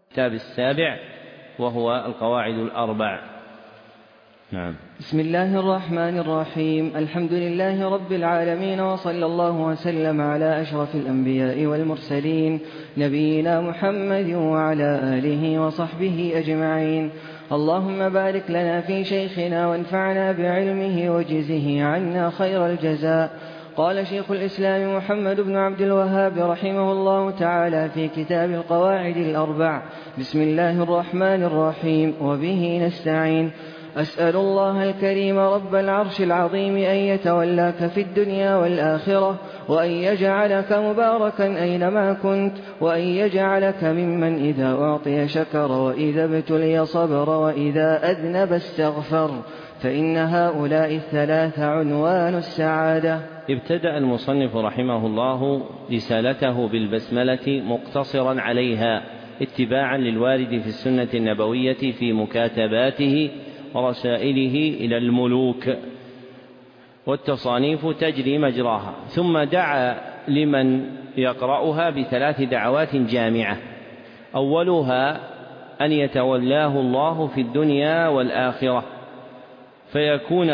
الكتاب السابع وهو القواعد الأربع. نعم. بسم الله الرحمن الرحيم. الحمد لله رب العالمين، وصلى الله وسلم على أشرف الأنبياء والمرسلين نبينا محمد وعلى آله وصحبه أجمعين. اللهم بارك لنا في شيخنا وانفعنا بعلمه وجزه عنا خير الجزاء. قال شيخ الإسلام محمد بن عبد الوهاب رحمه الله تعالى في كتاب القواعد الأربع: بسم الله الرحمن الرحيم، وبه نستعين. أسأل الله الكريم رب العرش العظيم أن يتولاك في الدنيا والآخرة، وأن يجعلك مباركا أينما كنت، وأن يجعلك ممن إذا أعطي شكر، وإذا ابتلي صبر، وإذا أذنب استغفر، فإن هؤلاء الثلاث عنوان السعادة. ابتدأ المصنف رحمه الله رسالته بالبسملة مقتصرا عليها اتباعا للوارد في السنة النبوية في مكاتباته ورسائله إلى الملوك، والتصانيف تجري مجراها. ثم دعا لمن يقرأها بثلاث دعوات جامعة: أولها أن يتولاه الله في الدنيا والآخرة فيكون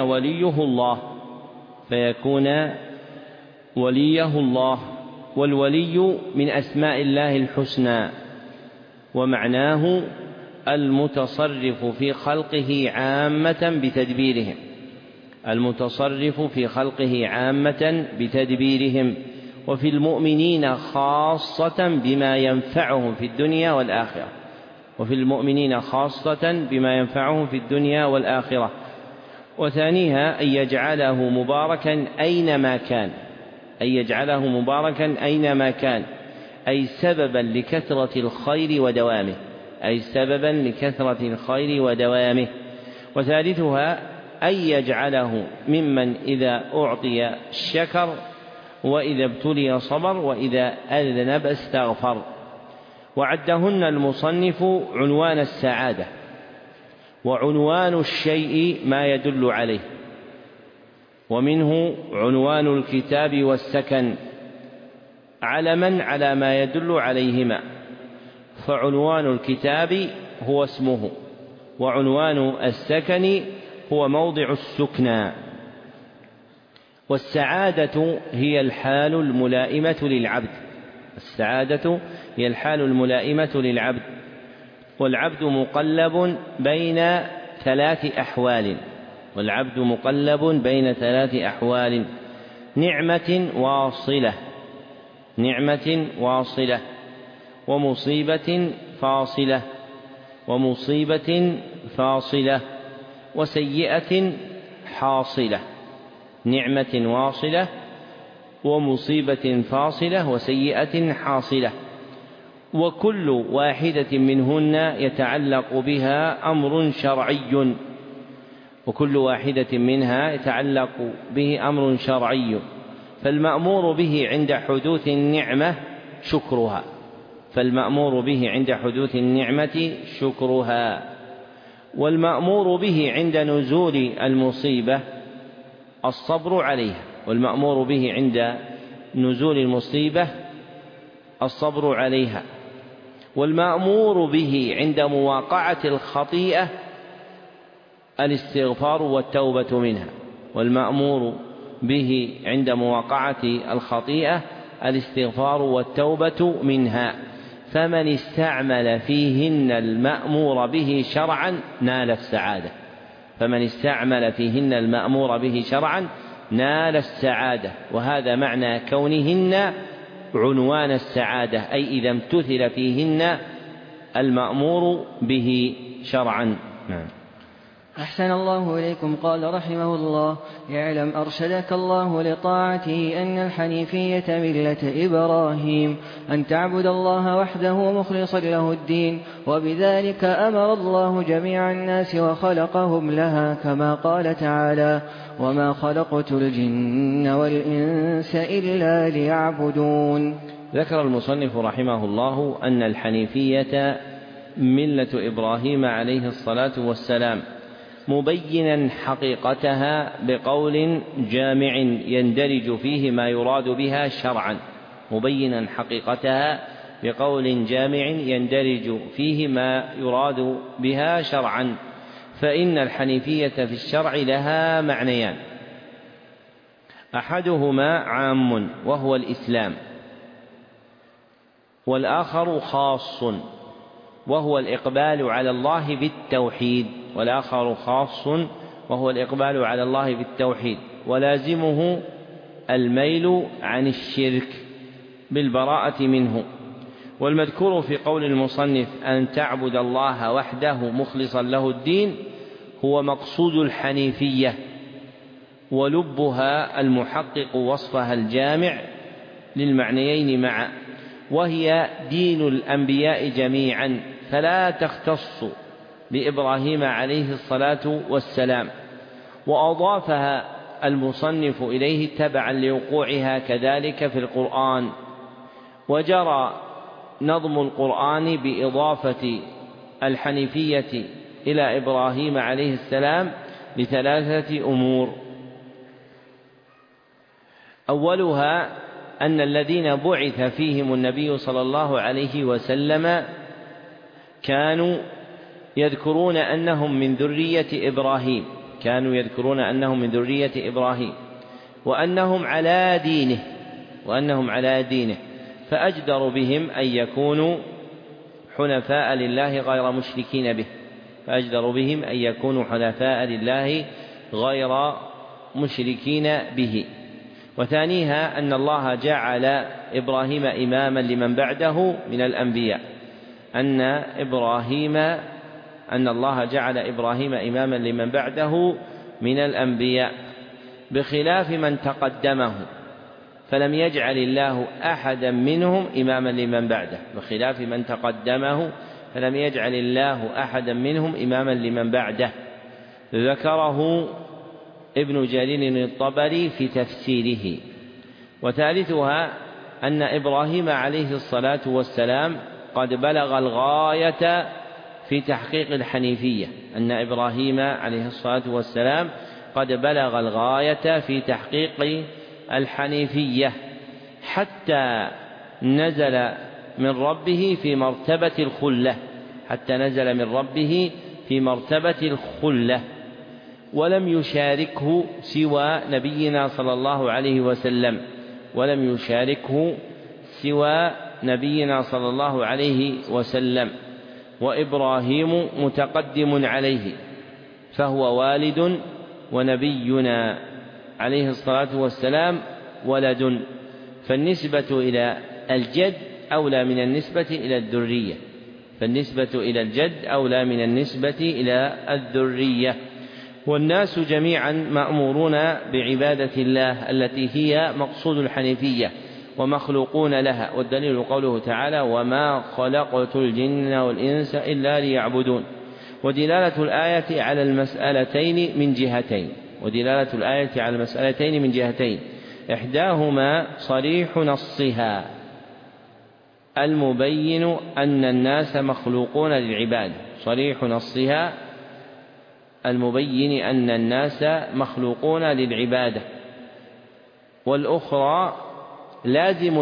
وليه الله، والولي من أسماء الله الحسنى، ومعناه المتصرف في خلقه عامة بتدبيرهم، وفي المؤمنين خاصة بما ينفعهم في الدنيا والآخرة. وثانيها أن يجعله مباركا أينما كان، أي سببا لكثرة الخير ودوامه. وثالثها أن يجعله ممن إذا أعطي شكر، وإذا ابتلي صبر، وإذا أذنب استغفر. وعدهن المصنف عنوان السعادة، وعنوان الشيء ما يدل عليه، ومنه عنوان الكتاب والسكن علما على ما يدل عليهما، فعنوان الكتاب هو اسمه، وعنوان السكن هو موضع السكنى. والسعادة هي الحال الملائمة للعبد، والعبد مقلب بين ثلاث أحوال: نعمة واصلة، ومصيبة فاصلة، وسيئة حاصلة. وكل واحدة منهن يتعلق بها أمر شرعي، فالمأمور به عند حدوث النعمة شكرها، والمأمور به عند نزول المصيبة الصبر عليها، والمأمور به عند مواقعة الخطيئة الاستغفار والتوبة منها. فمن استعمل فيهن المأمور به شرعا نال السعادة، وهذا معنى كونهن عنوان السعادة، أي إذا امتثل فيهن المأمور به شرعا. أحسن الله إليكم. قال رحمه الله: اعلم أرشدك الله لطاعته أن الحنيفية ملة إبراهيم، أن تعبد الله وحده مخلصا له الدين، وبذلك أمر الله جميع الناس وخلقهم لها، كما قال تعالى: وما خلقت الجن والإنس إلا ليعبدون. ذكر المصنف رحمه الله أن الحنيفية ملة إبراهيم عليه الصلاة والسلام، مبينا حقيقتها بقول جامع يندرج فيه ما يراد بها شرعا، بقول جامع يندرج فيه ما يراد بها شرعا، فإن الحنيفية في الشرع لها معنيان: أحدهما عام وهو الإسلام، والآخر خاص وهو الإقبال على الله بالتوحيد، ولازمه الميل عن الشرك بالبراءة منه. والمذكور في قول المصنف أن تعبد الله وحده مخلصا له الدين هو مقصود الحنيفية، ولبها المحقق وصفها الجامع للمعنيين معا، وهي دين الأنبياء جميعا، فلا تختص بإبراهيم عليه الصلاة والسلام، وأضافها المصنف إليه تبعا لوقوعها كذلك في القرآن. وجرى نظم القرآن بإضافة الحنيفية إلى إبراهيم عليه السلام لثلاثة أمور: أولها أن الذين بعث فيهم النبي صلى الله عليه وسلم كانوا يذكرون أنهم من ذرية إبراهيم وأنهم على دينه، فأجدر بهم أن يكونوا حنفاء لله غير مشركين به. وثانيها أن الله جعل إبراهيم إماما لمن بعده من الأنبياء، أن الله جعل إبراهيم إماما لمن بعده من الأنبياء بخلاف من تقدمه، فلم يجعل الله أحدا منهم إماما لمن بعده، ذكره ابن جرير الطبري في تفسيره. وثالثها أن إبراهيم عليه الصلاة والسلام قد بلغ الغاية في تحقيق الحنيفية حتى نزل من ربه في مرتبة الخلة، ولم يشاركه سوى نبينا صلى الله عليه وسلم، وإبراهيم متقدم عليه، فهو والد، ونبينا عليه الصلاة والسلام ولد، فالنسبة إلى الجد أولى من النسبة إلى الذرية. والناس جميعا مأمورون بعبادة الله التي هي مقصود الحنيفية ومخلوقون لها، والدليل قوله تعالى: وما خلقت الجن والإنس إلا ليعبدون. ودلالة الآية على المسألتين من جهتين: إحداهما صريح نصها المبين أن الناس مخلوقون للعبادة، والأخرى لازم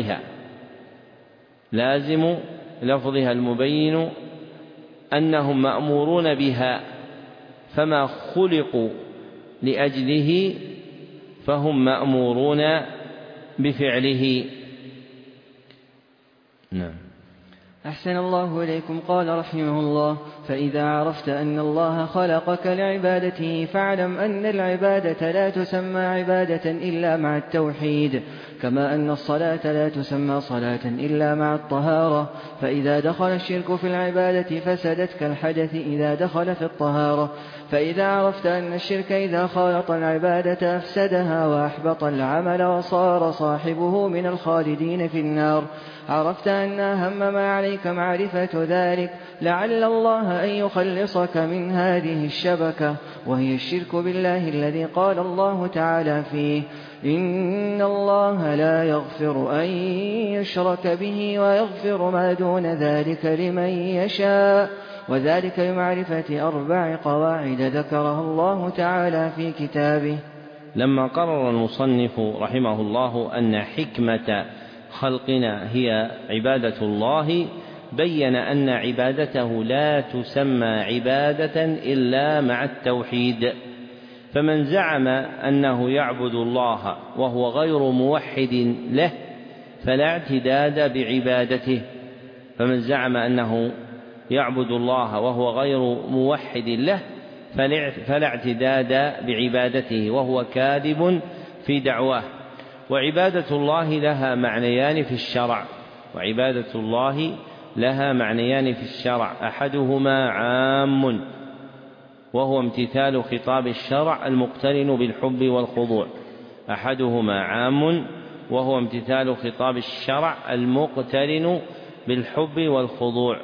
لفظها المبين أنهم مأمورون بها، فما خلقوا لأجله فهم مأمورون بفعله. نعم. أحسن الله إليكم. قال رحمه الله: فإذا عرفت أن الله خلقك لعبادته فاعلم أن العبادة لا تسمى عبادة إلا مع التوحيد، كما أن الصلاة لا تسمى صلاة إلا مع الطهارة، فإذا دخل الشرك في العبادة فسدت كالحدث إذا دخل في الطهارة. فإذا عرفت أن الشرك إذا خالط العبادة أفسدها وأحبط العمل وصار صاحبه من الخالدين في النار، عرفت أن أهم ما عليك معرفة ذلك، لعل الله أن يخلصك من هذه الشبكة، وهي الشرك بالله الذي قال الله تعالى فيه: إن الله لا يغفر أن يشرك به ويغفر ما دون ذلك لمن يشاء، وذلك بمعرفة 4 قواعد ذكرها الله تعالى في كتابه. لما قرر المصنف رحمه الله أن حكمة خلقنا هي عبادة الله، بين أن عبادته لا تسمى عبادة إلا مع التوحيد. فمن زعم أنه يعبد الله وهو غير موحد له فلا اعتداد بعبادته. فمن زعم أنه يعبد الله وهو غير موحد له فلا اعتداد بعبادته، وهو كاذب في دعواه. وعبادة الله لها معنيان في الشرع، وعبادة الله لها معنيان في الشرع، أحدهما عام وهو امتثال خطاب الشرع المقترن بالحب والخضوع، أحدهما عام وهو امتثال خطاب الشرع المقترن بالحب والخضوع،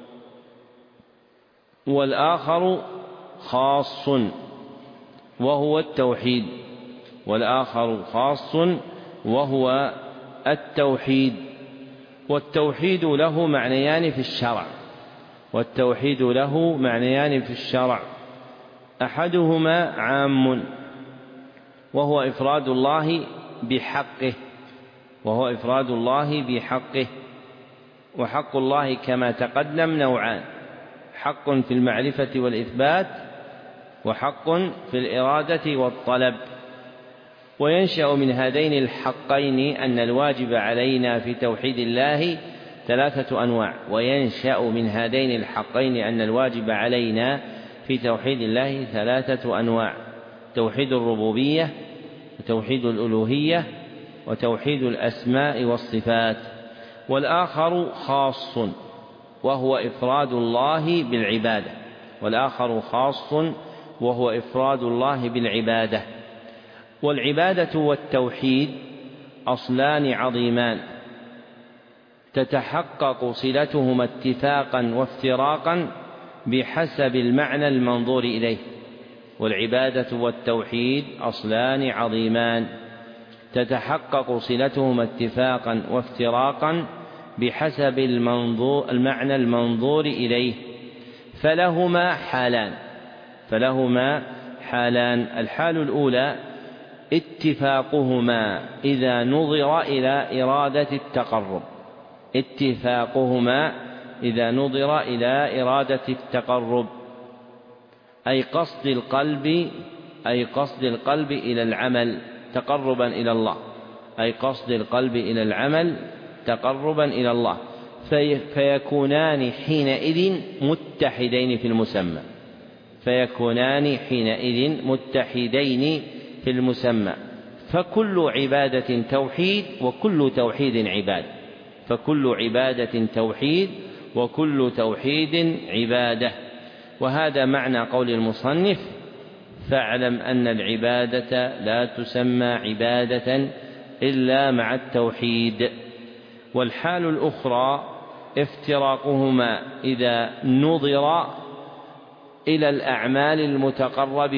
والآخر خاص وهو التوحيد، والآخر خاص وهو التوحيد. والتوحيد له معنيان في الشرع، والتوحيد له معنيان في الشرع، أحدهما عام وهو إفراد الله بحقه، وهو إفراد الله بحقه. وحق الله كما تقدم نوعان: حق في المعرفة والإثبات، وحق في الإرادة والطلب. وينشأ من هذين الحقين أن الواجب علينا في توحيد الله ثلاثة أنواع، وينشأ من هذين الحقين أن الواجب علينا في توحيد الله ثلاثة أنواع: توحيد الربوبية، وتوحيد الألوهية، وتوحيد الأسماء والصفات. والآخر خاص وهو إفراد الله بالعبادة، والآخر خاص وهو إفراد الله بالعبادة. والعبادة والتوحيد أصلان عظيمان تتحقق صلتهما اتفاقا وافتراقا بحسب المعنى المنظور إليه. والعبادة والتوحيد أصلان عظيمان تتحقق صلتهما اتفاقا وافتراقا بحسب المعنى المنظور إليه، فلهما حالان. الحال الأولى اتفاقهما إذا نظر إلى إرادة التقرب، أي قصد القلب إلى العمل تقربا إلى الله، إلى الله، فيكونان حينئذ متحدين في المسمى. فكل عبادة توحيد وكل توحيد عبادة. وهذا معنى قول المصنف: فاعلم أن العبادة لا تسمى عبادة إلا مع التوحيد. والحال الأخرى افتراقهما إذا نظر إلى الأعمال المتقرب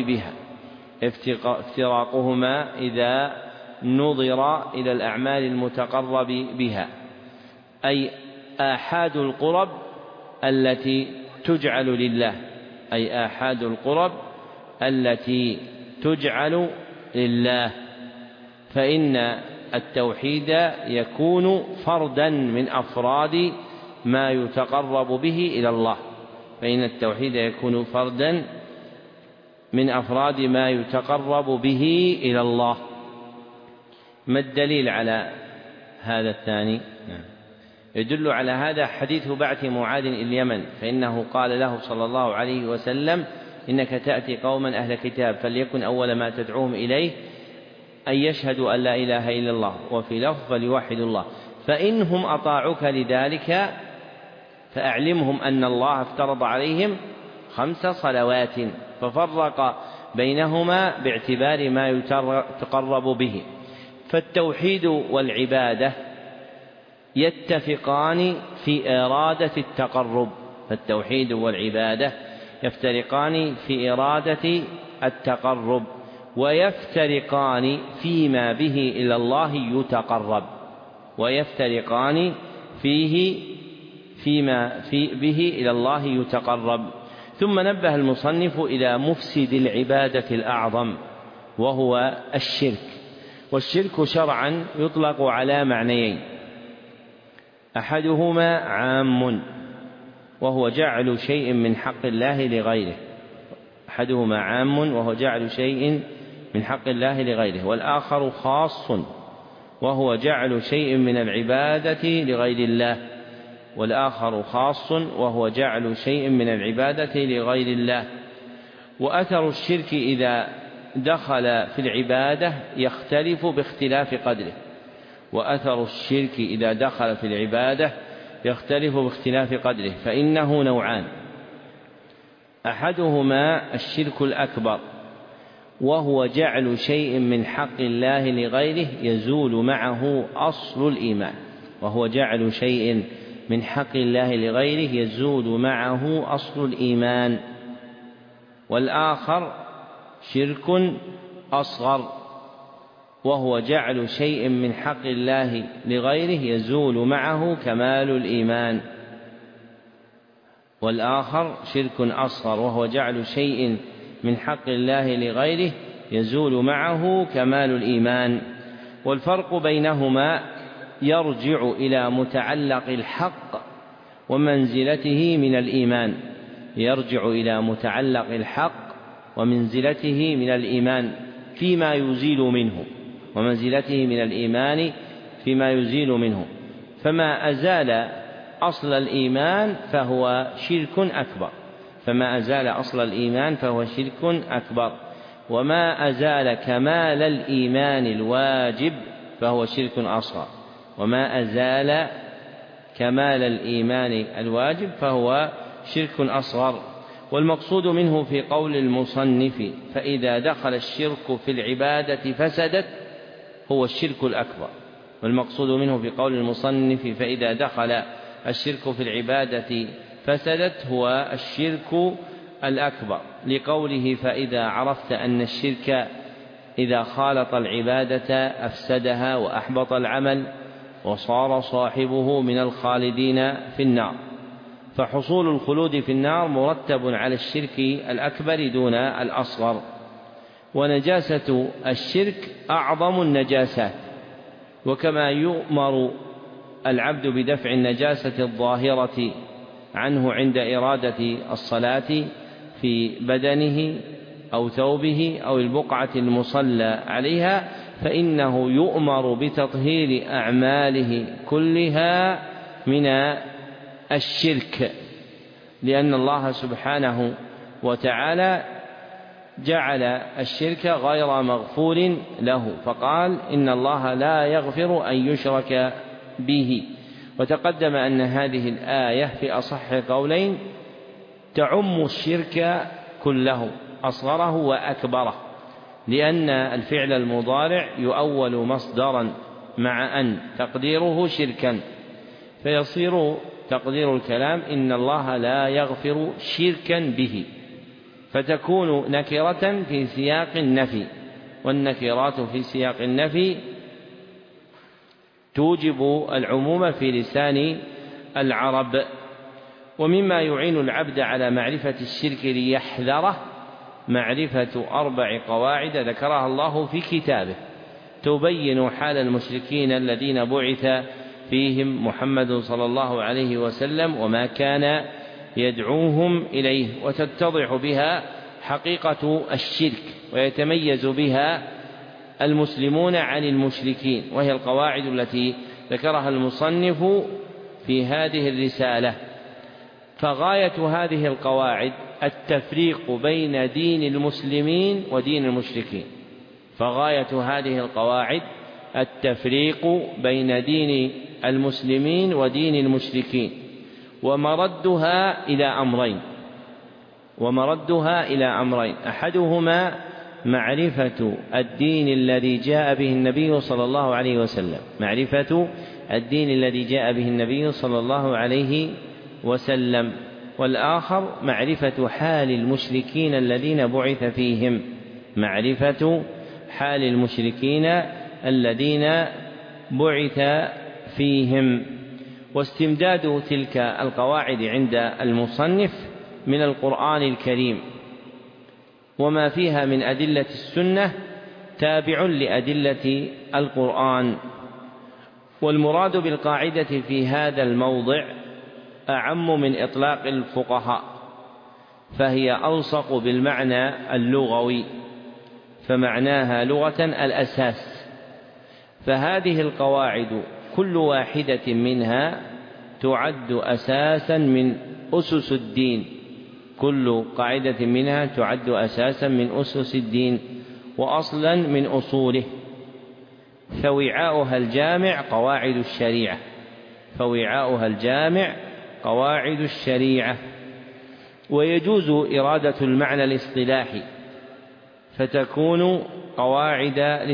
بها، أي آحاد القرب التي تجعل لله، فإن التوحيد يكون فردا من أفراد ما يتقرب به إلى الله. ما الدليل على هذا الثاني؟ يدل على هذا حديث بعث معاذ إلى اليمن، فإنه قال له صلى الله عليه وسلم: إنك تأتي قوما أهل كتاب، فليكن أول ما تدعوهم إليه أن يشهدوا أن لا إله إلا الله، وفي لفظ فليوحدوا الله، فإنهم أطاعوك لذلك فأعلمهم أن الله افترض عليهم 5 صلوات، ففرق بينهما باعتبار ما يتقرب به. فالتوحيد والعبادة يتفقان في إرادة التقرب، ويفترقان فيما به إلى الله يتقرب. ثم نبه المصنف إلى مفسد العبادة الأعظم، وهو الشرك. والشرك شرعا يطلق على معنيين: أحدهما عام وهو جعل شيء من حق الله لغيره، أحدهما عام وهو جعل شيء من حق الله لغيره، والآخر خاص وهو جعل شيء من العبادة لغير الله، والآخر خاص وهو جعل شيء من العبادة لغير الله. وأثر الشرك إذا دخل في العبادة يختلف باختلاف قدره، وأثر الشرك إذا دخل في العبادة يختلف باختلاف قدره، فإنه نوعان: أحدهما الشرك الأكبر وهو جعل شيء من حق الله لغيره يزول معه أصل الإيمان، وهو جعل شيء من حق الله لغيره يزول معه أصل الإيمان. والآخر شرك أصغر وهو جعل شيء من حق الله لغيره يزول معه كمال الإيمان. والآخر شرك أصغر وهو جعل شيء من حق الله لغيره يزول معه كمال الإيمان. والفرق بينهما يرجع إلى متعلق الحق ومنزلته من الإيمان، يرجع إلى متعلق الحق ومنزلته من الإيمان فيما يزيل منه، ومنزلته من الإيمان فيما يزيل منه. فما أزال أصل الإيمان فهو شرك أكبر، فما أزال أصل الإيمان فهو شرك أكبر. وما أزال كمال الإيمان الواجب فهو شرك أصغر، وما أزال كمال الإيمان الواجب فهو شرك أصغر. والمقصود منه في قول المصنف فإذا دخل الشرك في العبادة فسدت هو الشرك الأكبر، والمقصود منه في قول المصنف فإذا دخل الشرك في العبادة فسدت هو الشرك الأكبر، لقوله فإذا عرفت أن الشرك إذا خالط العبادة أفسدها وأحبط العمل وصار صاحبه من الخالدين في النار. فحصول الخلود في النار مرتب على الشرك الأكبر دون الأصغر. ونجاسة الشرك أعظم النجاسات، وكما يؤمر العبد بدفع النجاسة الظاهرة عنه عند إرادة الصلاة في بدنه أو ثوبه أو البقعة المصلى عليها، فإنه يؤمر بتطهير أعماله كلها من الشرك، لأن الله سبحانه وتعالى جعل الشرك غير مغفور له، فقال إن الله لا يغفر أن يشرك به. وتقدم أن هذه الآية في أصح قولين تعم الشرك كله أصغره وأكبره، لأن الفعل المضارع يؤول مصدرا مع أن تقديره شركا، فيصير تقدير الكلام إن الله لا يغفر شركا به، فتكون نكرة في سياق النفي، والنكرات في سياق النفي توجب العموم في لسان العرب. ومما يعين العبد على معرفة الشرك ليحذره معرفة 4 قواعد ذكرها الله في كتابه تبين حال المشركين الذين بعث فيهم محمد صلى الله عليه وسلم وما كان يدعوهم إليه، وتتضح بها حقيقة الشرك ويتميز بها المسلمون عن المشركين، وهي القواعد التي ذكرها المصنف في هذه الرسالة. فغاية هذه القواعد التفريق بين دين المسلمين ودين المشركين، فغاية هذه القواعد التفريق بين دين المسلمين ودين المشركين، ومردها إلى أمرين، أحدهما معرفة الدين الذي جاء به النبي صلى الله عليه وسلم، معرفة الدين الذي جاء به النبي صلى الله عليه وسلم، والآخر معرفة حال المشركين الذين بعث فيهم، معرفة حال المشركين الذين بعث فيهم. واستمداد تلك القواعد عند المصنف من القرآن الكريم وما فيها من أدلة السنة تابع لأدلة القرآن. والمراد بالقاعدة في هذا الموضع أعم من إطلاق الفقهاء، فهي ألصق بالمعنى اللغوي، فمعناها لغة الأساس. فهذه القواعد كل واحدة منها تعد أساسا من أسس الدين، كل قاعدة منها تعد أساسا من أسس الدين وأصلا من أصوله، فوعاؤها الجامع قواعد الشريعة، فوعاؤها الجامع قواعد الشريعة. ويجوز إرادة المعنى الاصطلاحي فتكون قواعد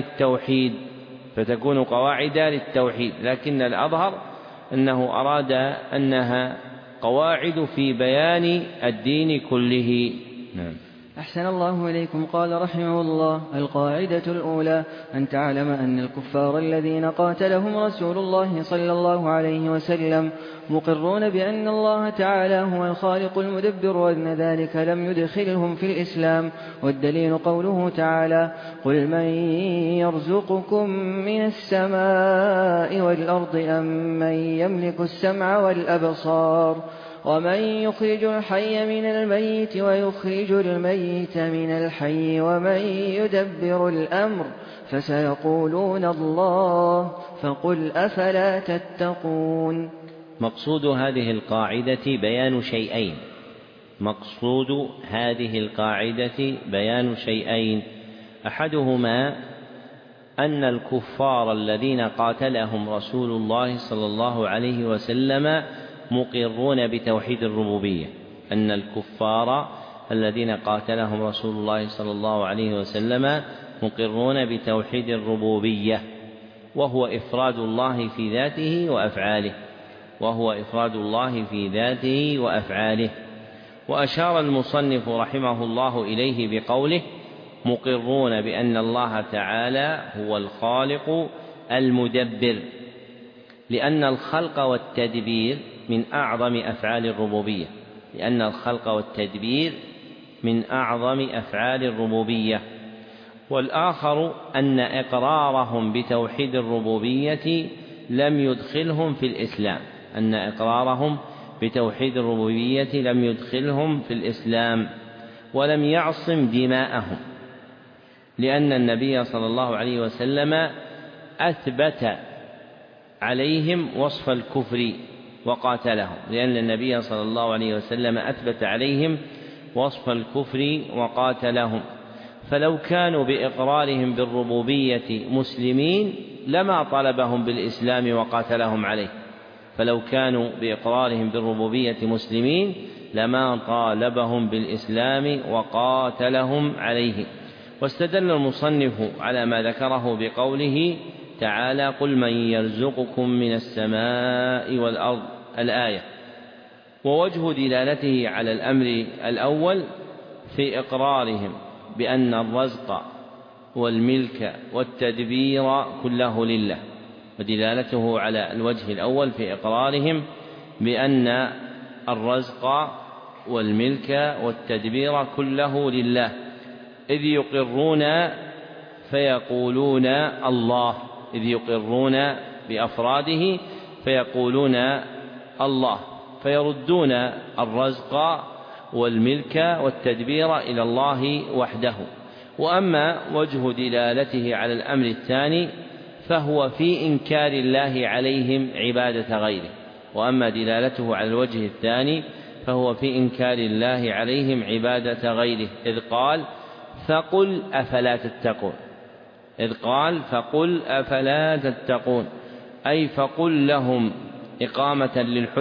للتوحيد، لكن الأظهر أنه أراد أنها قواعد في بيان الدين كله. نعم. أحسن الله إليكم. قال رحمه الله: القاعدة الأولى أن تعلم أن الكفار الذين قاتلهم رسول الله صلى الله عليه وسلم مقرون بأن الله تعالى هو الخالق المدبر، وأن ذلك لم يدخلهم في الإسلام. والدليل قوله تعالى: قل من يرزقكم من السماء والأرض أم من يملك السمع والأبصار ومن يخرج الحي من الميت ويخرج الميت من الحي ومن يدبر الأمر فسيقولون الله فقل أفلا تتقون. مقصود هذه القاعدة بيان شيئين، أحدهما أن الكفار الذين قاتلهم رسول الله صلى الله عليه وسلم مقرون بتوحيد الربوبية، أن الكفار الذين قاتلهم رسول الله صلى الله عليه وسلم مقرون بتوحيد الربوبية، وهو إفراد الله في ذاته وأفعاله. وأشار المصنف رحمه الله إليه بقوله: مقرون بأن الله تعالى هو الخالق المدبر، لأن الخلق والتدبير من أعظم أفعال الربوبية. والآخر أن إقرارهم بتوحيد الربوبية لم يدخلهم في الإسلام ولم يعصم دماءهم، لأن النبي صلى الله عليه وسلم أثبت عليهم وصف الكفر وقاتلهم، فلو كانوا بإقرارهم بالربوبية مسلمين لما طالبهم بالإسلام وقاتلهم عليه. واستدل المصنف على ما ذكره بقوله تعالى: قل من يرزقكم من السماء والأرض، الآية. ووجه دلالته على الأمر الأول في إقرارهم بأن الرزق والملك والتدبير كله لله، ودلالته على الوجه الأول في إقرارهم بأن الرزق والملك والتدبير كله لله، إذ يقرون فيقولون الله، بأفراده فيقولون الله، فيردون الرزق والملك والتدبير إلى الله وحده. وأما وجه دلالته على الأمر الثاني فهو في إنكار الله عليهم عبادة غيره، إذ قال: فقل أفلا تتقون، أي فقل لهم إقامة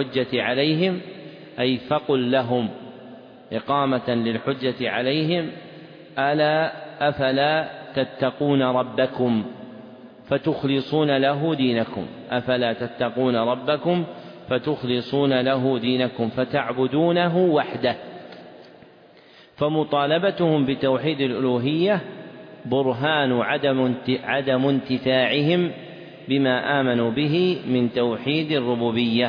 للحجة عليهم ألا أفلا تتقون ربكم فتخلصون له دينكم فتعبدونه وحده. فمطالبتهم بتوحيد الألوهية برهان عدم انتفاعهم بما آمنوا به من توحيد الربوبية،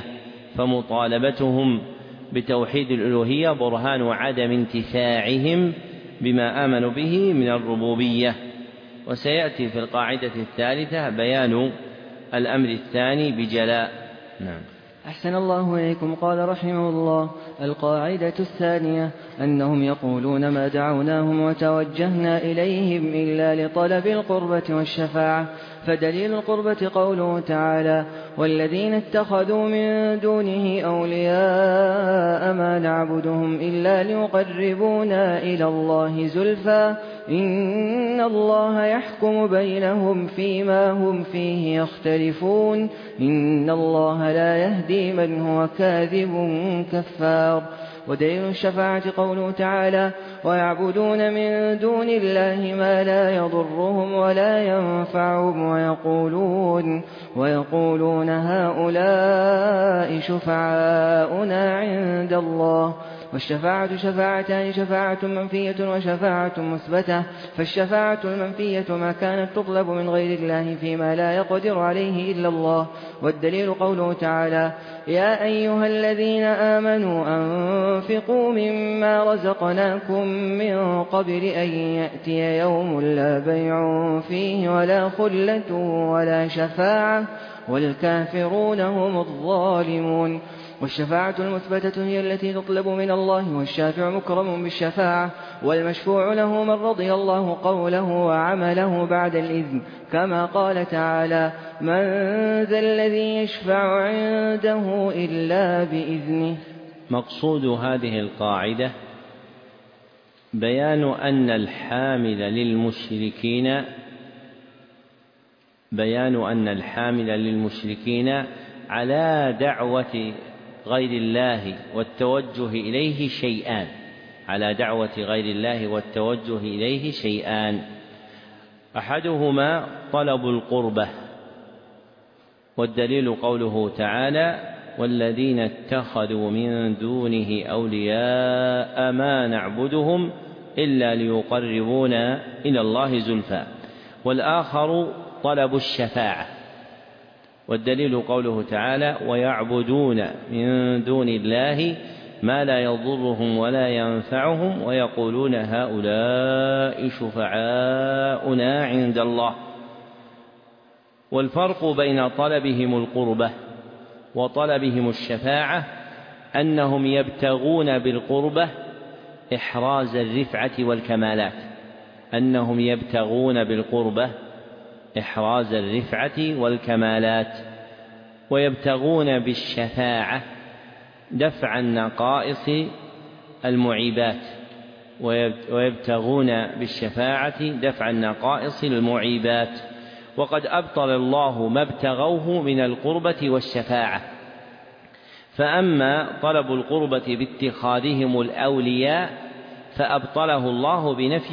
وسيأتي في القاعدة الثالثة بيان الأمر الثاني بجلاء. نعم. أحسن الله إليكم. قال رحمه الله: القاعدة الثانية أنهم يقولون ما دعوناهم وتوجهنا إليهم إلا لطلب القربة والشفاعة، فدليل القربة قوله تعالى: والذين اتخذوا من دونه أولياء ما نعبدهم إلا ليقربونا إلى الله زلفى إن الله يحكم بينهم فيما هم فيه يختلفون إن الله لا يهدي من هو كاذب كفار. ودليل الشفاعة قوله تعالى: ويعبدون من دون الله ما لا يضرهم ولا ينفعهم ويقولون هؤلاء شفعاؤنا عند الله. والشفاعة شفاعتان: شفاعة منفية وشفاعة مثبتة. فالشفاعة المنفية ما كانت تطلب من غير الله فيما لا يقدر عليه إلا الله. والدليل قوله تعالى: يا أيها الذين آمنوا أنفقوا مما رزقناكم من قبل أن يأتي يوم لا بيع فيه ولا خلة ولا شفاعة والكافرون هم الظالمون. والشفاعة المثبتة هي التي تطلب من الله، والشافع مكرم بالشفاعة، والمشفوع له من رضي الله قوله وعمله بعد الإذن، كما قال تعالى: من ذا الذي يشفع عنده إلا بإذنه. مقصود هذه القاعدة بيان أن الحامل للمشركين على دعوة غير الله والتوجه إليه شيئان، أحدهما طلب القربة، والدليل قوله تعالى: والذين اتخذوا من دونه أولياء ما نعبدهم إلا ليقربونا إلى الله زلفى. والآخر طلب الشفاعة، والدليل قوله تعالى: ويعبدون من دون الله ما لا يضرهم ولا ينفعهم ويقولون هؤلاء شفعاؤنا عند الله. والفرق بين طلبهم القربة وطلبهم الشفاعة أنهم يبتغون بالقربة إحراز الرفعة والكمالات، ويبتغون بالشفاعة دفع النقائص المعيبات، وقد أبطل الله ما ابتغوه من القربة والشفاعة. فأما طلب القربة باتخاذهم الأولياء فأبطله الله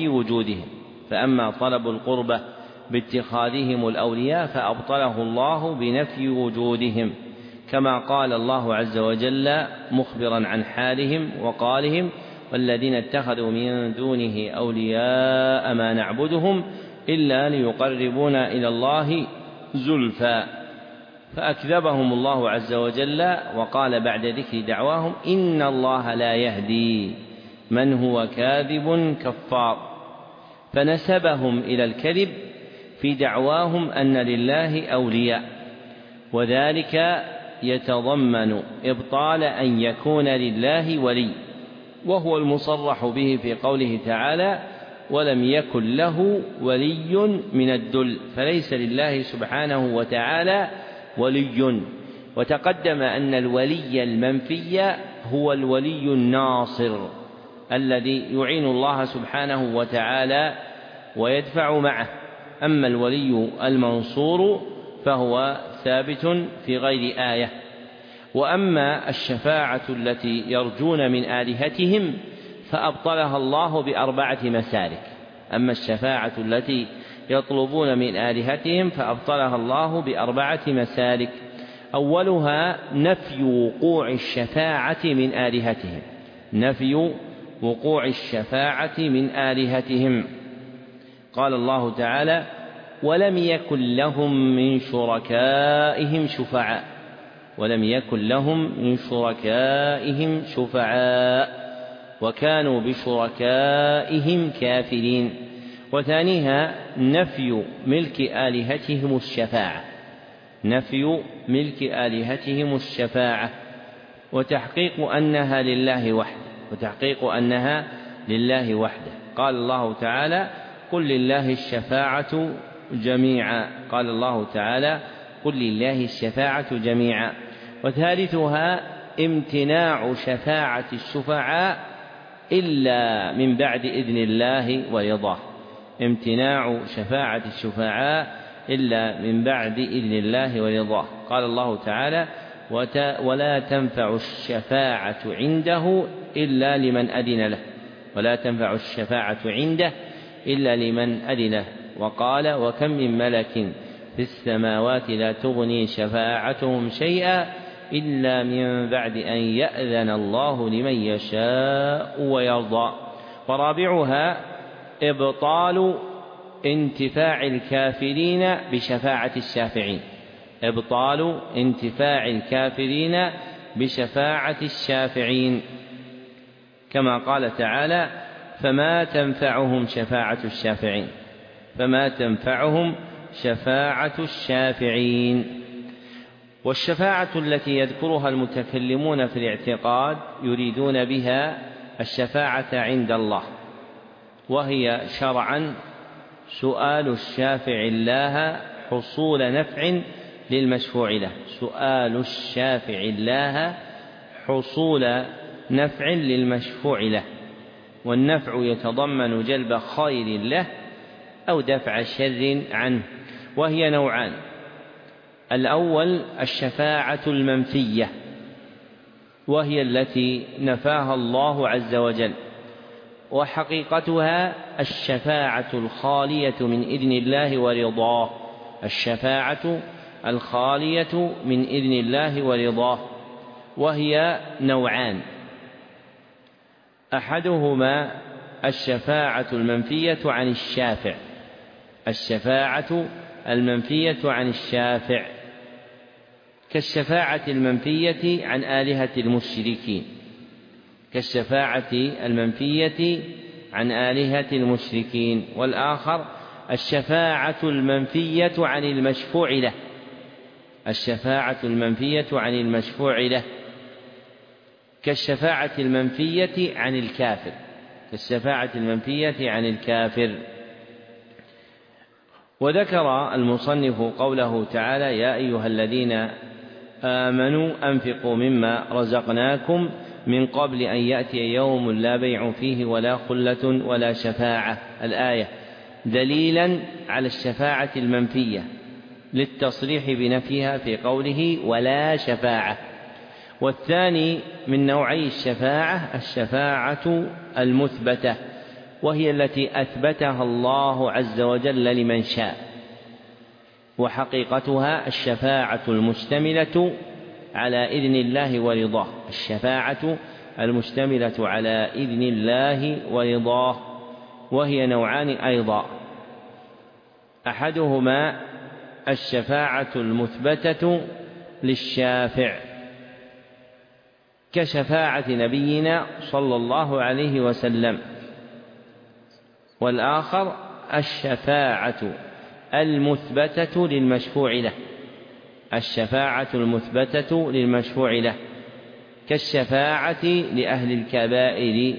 بنفي وجودهم، كما قال الله عز وجل مخبرا عن حالهم وقالهم: والذين اتخذوا من دونه أولياء ما نعبدهم إلا ليقربونا إلى الله زلفى. فأكذبهم الله عز وجل وقال بعد ذكر دعواهم: إن الله لا يهدي من هو كاذب كفار. فنسبهم إلى الكذب في دعواهم أن لله أولياء، وذلك يتضمن إبطال أن يكون لله ولي، وهو المصرح به في قوله تعالى: ولم يكن له ولي من الذل، فليس لله سبحانه وتعالى ولي. وتقدم أن الولي المنفي هو الولي الناصر الذي يعين الله سبحانه وتعالى ويدفع معه، أما الولي المنصور فهو ثابت في غير آية. وأما الشفاعة التي يرجون من آلهتهم فأبطلها الله بأربعة مسالك. أما الشفاعة التي يطلبون من آلهتهم فأبطلها الله بأربعة مسالك: أولها نفي وقوع الشفاعة من آلهتهم. قال الله تعالى: ولم يكن لهم من شركائهم شفعاء وكانوا بشركائهم كافرين. وثانيها نفي ملك آلهتهم الشفاعة، نفي ملك آلهتهم الشفاعة، وتحقيق أنها لله وحده. قال الله تعالى: قل لله الشفاعة جميعا. وثالثها امتناع شفاعة الشفعاء إلا من بعد إذن الله ورضاه. قال الله تعالى: ولا تنفع الشفاعة عنده إلا لمن أذن له. وقال: وكم من ملك في السماوات لا تغني شفاعتهم شيئا إلا من بعد أن يأذن الله لمن يشاء ويرضى. ورابعها إبطال انتفاع الكافرين بشفاعة الشافعين، كما قال تعالى: فما تنفعهم شفاعة الشافعين. والشفاعة التي يذكرها المتكلمون في الاعتقاد يريدون بها الشفاعة عند الله، وهي شرعا سؤال الشافع الله حصول نفع للمشفوع له، والنفع يتضمن جلب خير له أو دفع شر عنه، وهي نوعان: الأول الشفاعة المنفية، وهي التي نفاها الله عز وجل، وحقيقتها الشفاعة الخالية من إذن الله ورضاه، وهي نوعان: أحدهما الشفاعة المنفية عن الشافع كالشفاعة المنفية عن آلهة المشركين. والآخر الشفاعة المنفية عن المشفوع له كالشفاعة المنفية عن الكافر. وذكر المصنف قوله تعالى: يا أيها الذين آمنوا أنفقوا مما رزقناكم من قبل أن يأتي يوم لا بيع فيه ولا خلة ولا شفاعة، الآية، دليلا على الشفاعة المنفية للتصريح بنفيها في قوله: ولا شفاعة. والثاني من نوعي الشفاعة المثبتة، وهي التي أثبتها الله عز وجل لمن شاء، وحقيقتها الشفاعة المشتملة على إذن الله ورضاه، وهي نوعان أيضا: أحدهما الشفاعة المثبتة للشافع كشفاعة نبينا صلى الله عليه وسلم، والآخر الشفاعة المثبتة للمشفوع له كالشفاعة لأهل الكبائر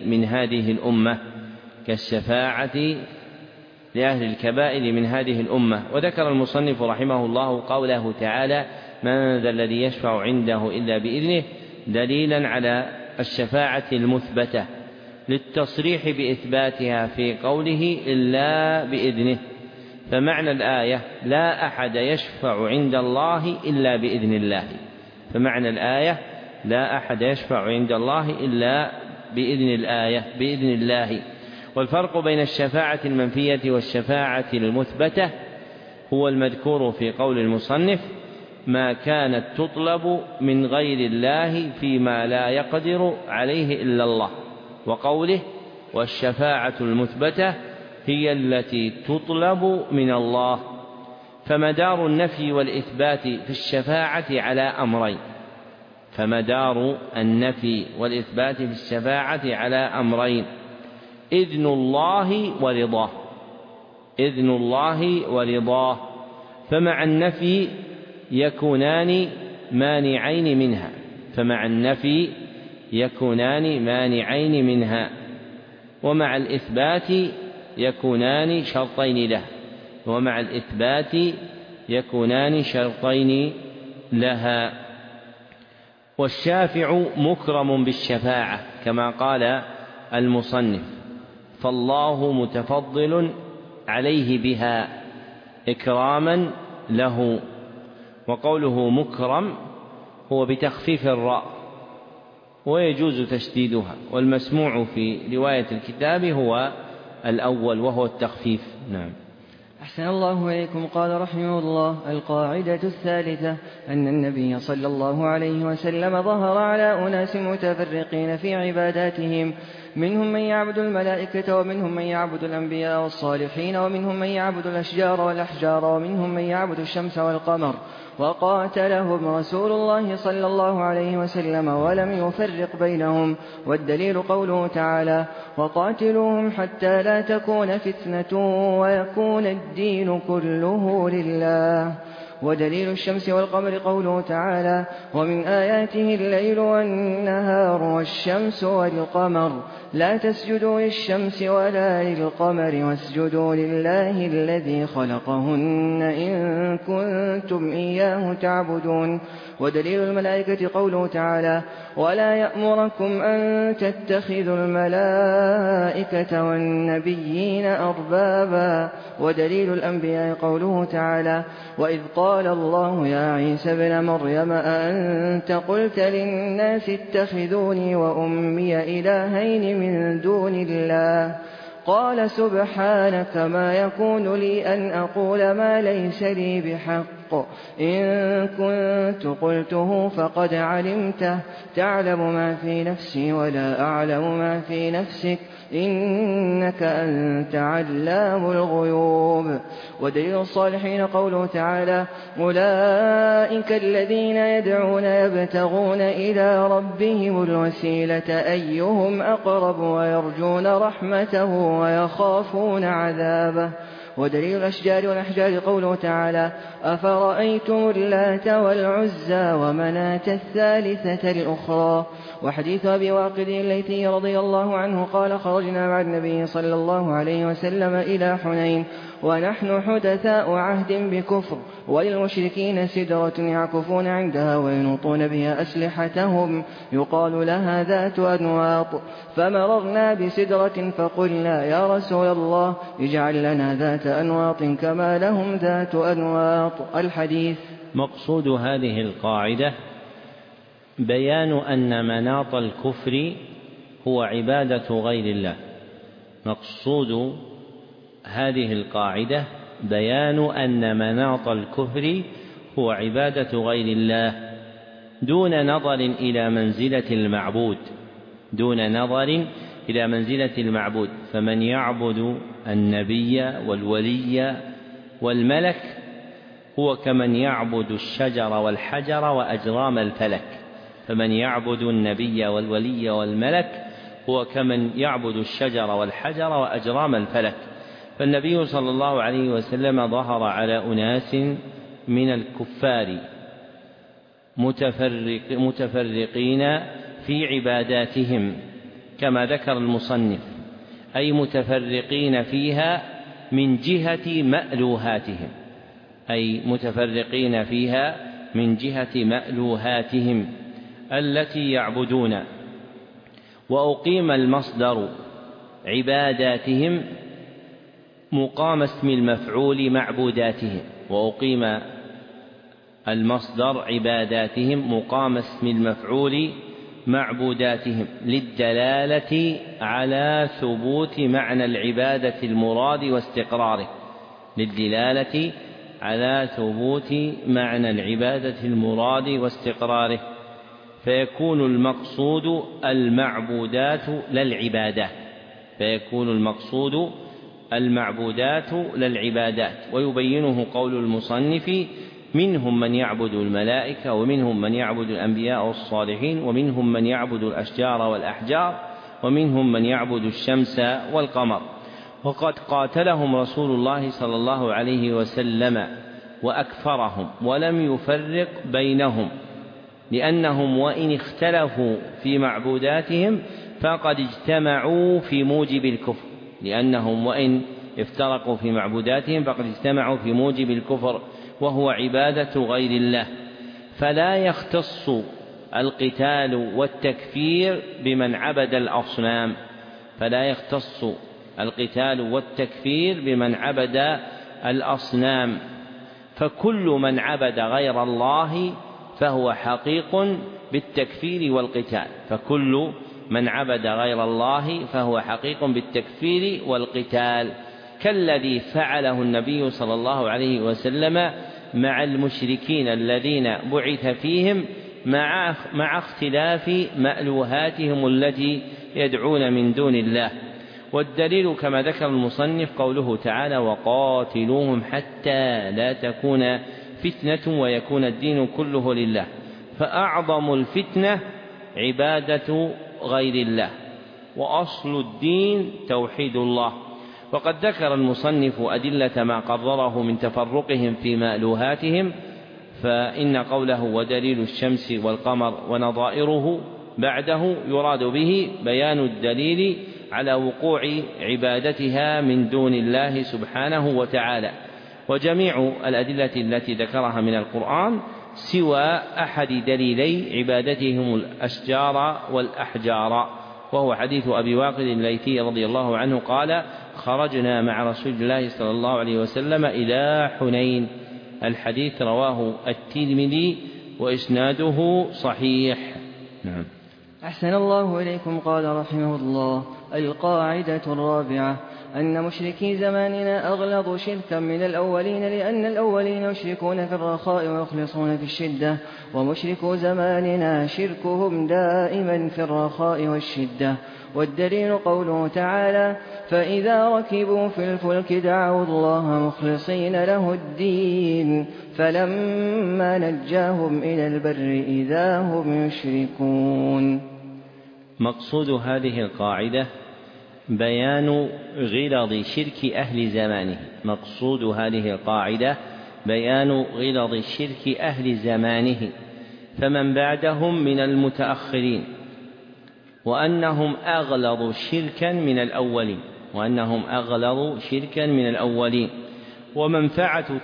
من هذه الأمة. وذكر المصنف رحمه الله قوله تعالى: من ذا الذي يشفع عنده إلا بإذنه، دليلا على الشفاعة المثبتة للتصريح بإثباتها في قوله: إلا بإذنه. فمعنى الآية: لا أحد يشفع عند الله إلا بإذن الله. والفرق بين الشفاعة المنفية والشفاعة المثبتة هو المذكور في قول المصنف: ما كانت تطلب من غير الله فيما لا يقدر عليه إلا الله، وقوله: والشفاعة المثبتة هي التي تطلب من الله. فمدار النفي والإثبات في الشفاعة على أمرين: إذن الله ورضاه. فمع النفي يكونان مانعين منها، فمع النفي يكونان مانعين منها، ومع الإثبات يكونان شرطين له، ومع الإثبات يكونان شرطين لها. والشافع مكرم بالشفاعة كما قال المصنف، فالله متفضل عليه بها إكراما له. وقوله مكرم هو بتخفيف الراء ويجوز تشديدها، والمسموع في رواية الكتاب هو الأول وهو التخفيف. نعم. أحسن الله إليكم. قال رحمه الله: القاعدة الثالثة أن النبي صلى الله عليه وسلم ظهر على أناس متفرقين في عباداتهم، منهم من يعبد الملائكة، ومنهم من يعبد الأنبياء والصالحين، ومنهم من يعبد الأشجار والأحجار، ومنهم من يعبد الشمس والقمر، وقاتلهم رسول الله صلى الله عليه وسلم ولم يفرق بينهم. والدليل قوله تعالى: وقاتلوهم حتى لا تكون فتنة ويكون الدين كله لله. ودليل الشمس والقمر قوله تعالى: ومن آياته الليل والنهار والشمس والقمر لا تسجدوا للشمس ولا للقمر واسجدوا لله الذي خلقهن إن كنتم إياه تعبدون. ودليل الملائكة قوله تعالى: ولا يأمركم أن تتخذوا الملائكة والنبيين أربابا. ودليل الأنبياء قوله تعالى: وإذ قال الله يا عيسى ابن مريم أأنت قلت للناس اتخذوني وأمي إلهين من دون الله قال سبحانك ما يكون لي أن أقول ما ليس لي بحق إن كنت قلته فقد علمته تعلم ما في نفسي ولا أعلم ما في نفسك إنك أنت علام الغيوب. ودليل الصالحين قوله تعالى: أولئك الذين يدعون يبتغون إلى ربهم الوسيلة أيهم أقرب ويرجون رحمته ويخافون عذابه. ودليل الأشجار والأحجار قوله تعالى: أفرأيتم اللات والعزى ومناة الثالثة الأخرى. وحديث أبي واقد الليثي رضي الله عنه قال: خرجنا مع النبي صلى الله عليه وسلم إلى حنين ونحن حدثاء عهد بكفر، وللمشركين سدرة يعكفون عندها وينوطون بها أسلحتهم يقال لها ذات أنواط، فمررنا بسدرة فقلنا يا رسول الله اجعل لنا ذات أنواط كما لهم ذات أنواط. الحديث. مقصود هذه القاعدة بيان أن مناط الكفر هو عبادة غير الله. مقصود هذه القاعدة بيان أن مناط الكفر هو عبادة غير الله دون نظر إلى منزلة المعبود، دون نظر إلى منزلة المعبود. فمن يعبد النبي والولي والملك هو كمن يعبد الشجر والحجر وأجرام الفلك. فمن يعبد النبي والولي والملك هو كمن يعبد الشجر والحجر وأجرام الفلك. فالنبي صلى الله عليه وسلم ظهر على أناس من الكفار متفرقين في عباداتهم كما ذكر المصنف، أي متفرقين فيها من جهة مألوهاتهم، أي متفرقين فيها من جهة مألوهاتهم التي يعبدون. وأقيم المصدر عباداتهم مقام اسم المفعول معبوداتهم، وأقيم المصدر عباداتهم مقام اسم المفعول معبوداتهم للدلالة على ثبوت معنى العبادة المراد واستقراره، للدلالة على ثبوت معنى العبادة المراد واستقراره، فيكون المقصود المعبودات لا العبادات، فيكون المقصود المعبودات لا العبادات. ويبينه قول المصنف: منهم من يعبد الملائكة، ومنهم من يعبد الأنبياء والصالحين، ومنهم من يعبد الأشجار والأحجار، ومنهم من يعبد الشمس والقمر. وقد قاتلهم رسول الله صلى الله عليه وسلم وأكفرهم ولم يفرق بينهم، لأنهم وإن اختلفوا في معبوداتهم فقد اجتمعوا في موجب الكفر، لأنهم وإن افترقوا في معبوداتهم فقد اجتمعوا في موجب الكفر وهو عبادة غير الله. فلا يختص القتال والتكفير بمن عبد الأصنام، فلا يختص القتال والتكفير بمن عبد الأصنام، فكل من عبد غير الله فهو حقيق بالتكفير والقتال، فكل من عبد غير الله فهو حقيق بالتكفير والقتال، كالذي فعله النبي صلى الله عليه وسلم مع المشركين الذين بعث فيهم مع اختلاف مألوهاتهم التي يدعون من دون الله. والدليل كما ذكر المصنف قوله تعالى: وقاتلوهم حتى لا تكون فتنة ويكون الدين كله لله، فأعظم الفتنة عبادة غير الله، وأصل الدين توحيد الله. وقد ذكر المصنف أدلة ما قرره من تفرقهم في مألوهاتهم، فإن قوله ودليل الشمس والقمر ونظائره بعده يراد به بيان الدليل على وقوع عبادتها من دون الله سبحانه وتعالى. وجميع الأدلة التي ذكرها من القرآن سوى أحد دليلي عبادتهم الأشجار والأحجار، وهو حديث أبي واقد الليثي رضي الله عنه قال: خرجنا مع رسول الله صلى الله عليه وسلم إلى حنين. الحديث رواه الترمذي وإسناده صحيح. نعم. أحسن الله إليكم. قال رحمه الله: القاعدة الرابعة أن مشركي زماننا أغلظ شركا من الأولين، لأن الأولين يشركون في الرخاء ويخلصون في الشدة، ومشركو زماننا شركهم دائما في الرخاء والشدة. والدليل قوله تعالى: فإذا ركبوا في الفلك دعوا الله مخلصين له الدين فلما نجاهم إلى البر إذا هم يشركون. مقصود هذه القاعدة بيان غلظ شرك أهل زمانه، مقصود هذه القاعدة بيان غلظ شرك أهل زمانه فمن بعدهم من المتأخرين، وأنهم أغلظ شركا من الأولين، ومنفعة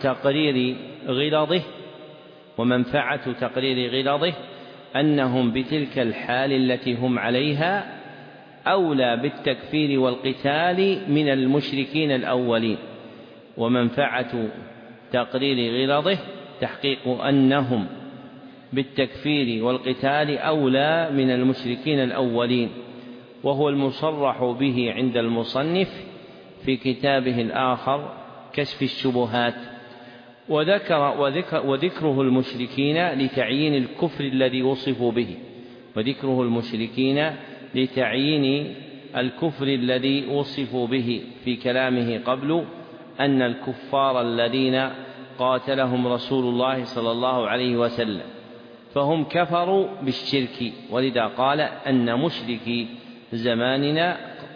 تقرير غلظه أنهم بتلك الحال التي هم عليها أولى بالتكفير والقتال من المشركين الأولين. ومنفعة تقرير غلظه تحقيق أنهم بالتكفير والقتال أولى من المشركين الأولين، وهو المصرح به عند المصنف في كتابه الآخر كشف الشبهات. وذكره المشركين لتعيين الكفر الذي وصفوا به، في كلامه قبل أن الكفار الذين قاتلهم رسول الله صلى الله عليه وسلم فهم كفروا بالشرك، ولذا قال أن مشركي زماننا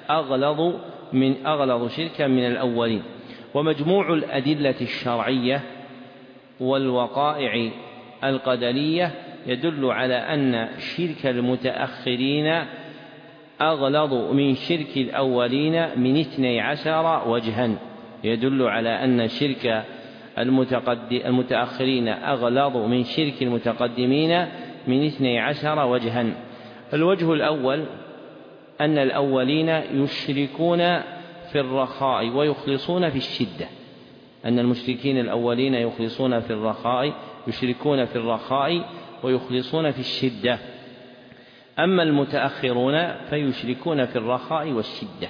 أغلظ شركا من الأولين. ومجموع الأدلة الشرعية والوقائع القدرية يدل على أن شرك المتأخرين أغلظ من شرك الأولين من 12 وجها، يدل على أن شرك المتأخرين أغلظ من شرك المتقدمين من 12 وجها. الوجه الأول أن الأولين يشركون في الرخاء ويخلصون في الشدة، أن المشركين الأولين يشركون في الرخاء ويخلصون في الشدة، أما المتأخرون فيشركون في الرخاء والشدة.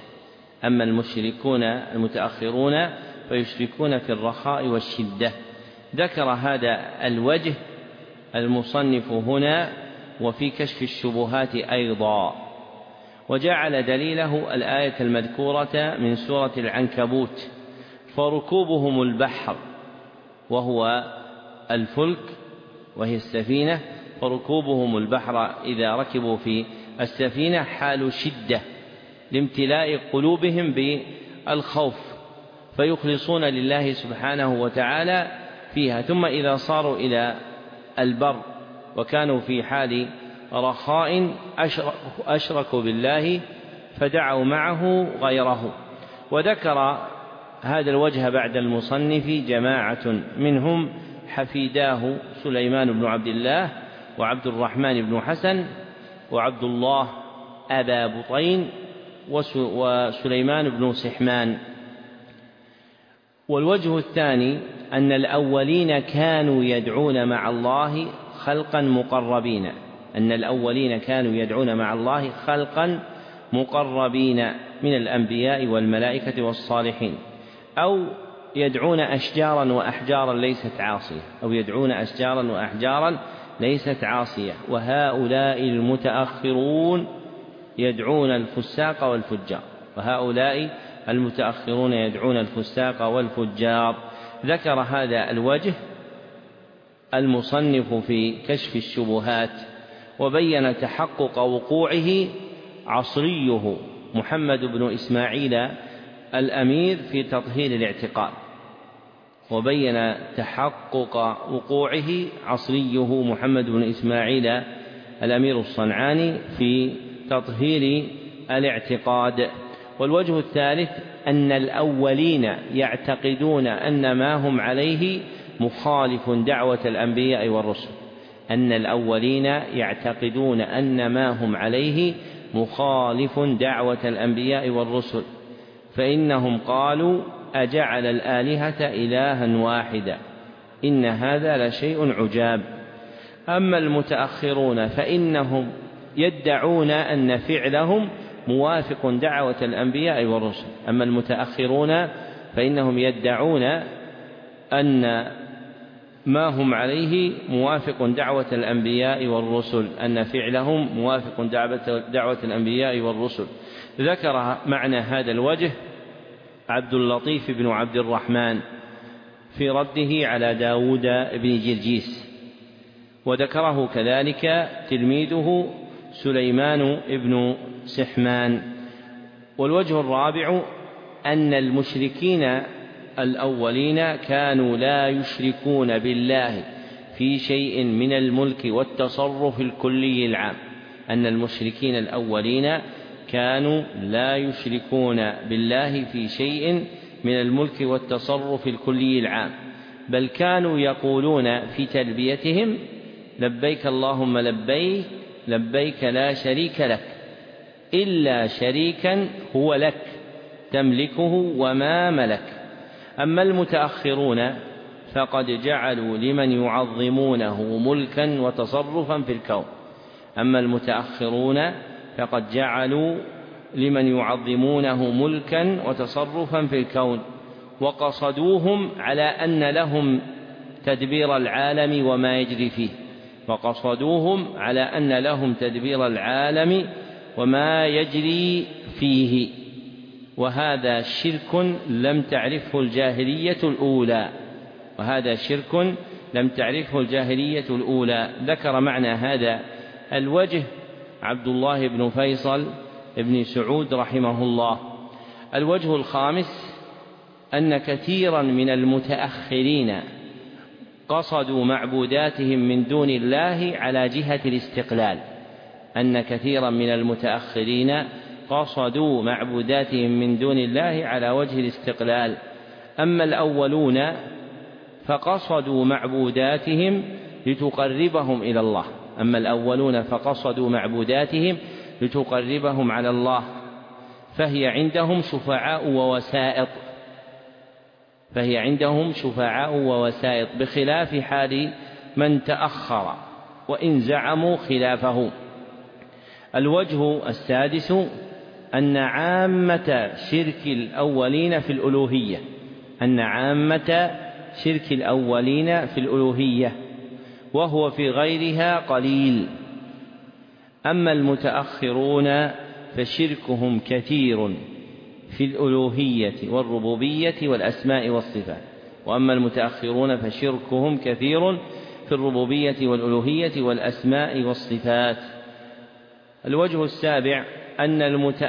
ذكر هذا الوجه المصنف هنا وفي كشف الشبهات أيضا، وجعل دليله الآية المذكورة من سورة العنكبوت: فركوبهم البحر وهو الفلك وهي السفينة، فركوبهم البحر إذا ركبوا في السفينة حال شدة لامتلاء قلوبهم بالخوف، فيخلصون لله سبحانه وتعالى فيها. ثم إذا صاروا إلى البر وكانوا في حال رخاء أشركوا بالله فدعوا معه غيره. وذكر هذا الوجه بعد المصنف جماعة منهم حفيداه سليمان بن عبد الله وعبد الرحمن بن حسن وعبد الله أبا بطين وسليمان بن سحمان. والوجه الثاني أن الأولين كانوا يدعون مع الله خلقا مقربين، أن الأولين كانوا يدعون مع الله خلقا مقربين من الأنبياء والملائكة والصالحين، أو يدعون أشجارا وأحجارا ليست عاصية، أو يدعون أشجارا وأحجارا ليست عاصية. وهؤلاء المتأخرون يدعون الفساق والفجار، وهؤلاء المتأخرون يدعون الفساق والفجار. ذكر هذا الوجه المصنف في كشف الشبهات، وبين تحقق وقوعه عصريه محمد بن إسماعيل الأمير في تطهير الاعتقاد، وبين تحقق وقوعه عصريه محمد بن إسماعيل الأمير الصنعاني في تطهير الاعتقاد. والوجه الثالث أن الأولين يعتقدون أن ما هم عليه مخالف دعوة الأنبياء والرسل، أن الأولين يعتقدون أن ما هم عليه مخالف دعوة الأنبياء والرسل، فإنهم قالوا أجعل الآلهة إلها واحدا إن هذا لشيء عجاب. أما المتأخرون فإنهم يدعون أن فعلهم موافق دعوة الأنبياء والرسل، أما المتأخرون فإنهم يدعون أن ما هم عليه موافق دعوة الأنبياء والرسل، أن فعلهم موافق دعوة الأنبياء والرسل. ذكر معنى هذا الوجه عبد اللطيف بن عبد الرحمن في رده على داود بن جرجيس، وذكره كذلك تلميذه سليمان بن سحمان. والوجه الرابع أن المشركين الأولين كانوا لا يشركون بالله في شيء من الملك والتصرف الكلي العام، أن المشركين الأولين كانوا لا يشركون بالله في شيء من الملك والتصرف الكلي العام، بل كانوا يقولون في تلبيتهم لبيك اللهم لبيك لبيك لا شريك لك إلا شريكا هو لك تملكه وما ملك. أما المتأخرون فقد جعلوا لمن يعظمونه ملكا وتصرفا في الكون، أما المتأخرون فقد جعلوا لمن يعظمونه ملكا وتصرفا في الكون، وقصدوهم على أن لهم تدبير العالم وما يجري فيه، وقصدوهم على أن لهم تدبير العالم وما يجري فيه، وهذا شرك لم تعرفه الجاهلية الأولى، وهذا شرك لم تعرفه الجاهلية الأولى. ذكر معنى هذا الوجه عبد الله بن فيصل بن سعود رحمه الله. الوجه الخامس أن كثيرا من المتأخرين قصدوا معبوداتهم من دون الله على جهة الاستقلال، أن كثيرا من المتأخرين قصدوا معبوداتهم من دون الله على وجه الاستقلال. أما الأولون فقصدوا معبوداتهم لتقربهم إلى الله، أما الأولون فقصدوا معبوداتهم لتقربهم على الله، فهي عندهم شفعاء ووسائط، فهي عندهم شفعاء ووسائط، بخلاف حال من تأخر وإن زعموا خلافه. الوجه السادس أن عامة شرك الأولين في الألوهية، أن عامة شرك الأولين في الألوهية وهو في غيرها قليل. أما المتأخرون فشركهم كثير في الألوهية والربوبية والأسماء والصفات، وأما المتأخرون فشركهم كثير في الربوبية والألوهية والأسماء والصفات. الوجه السابع أن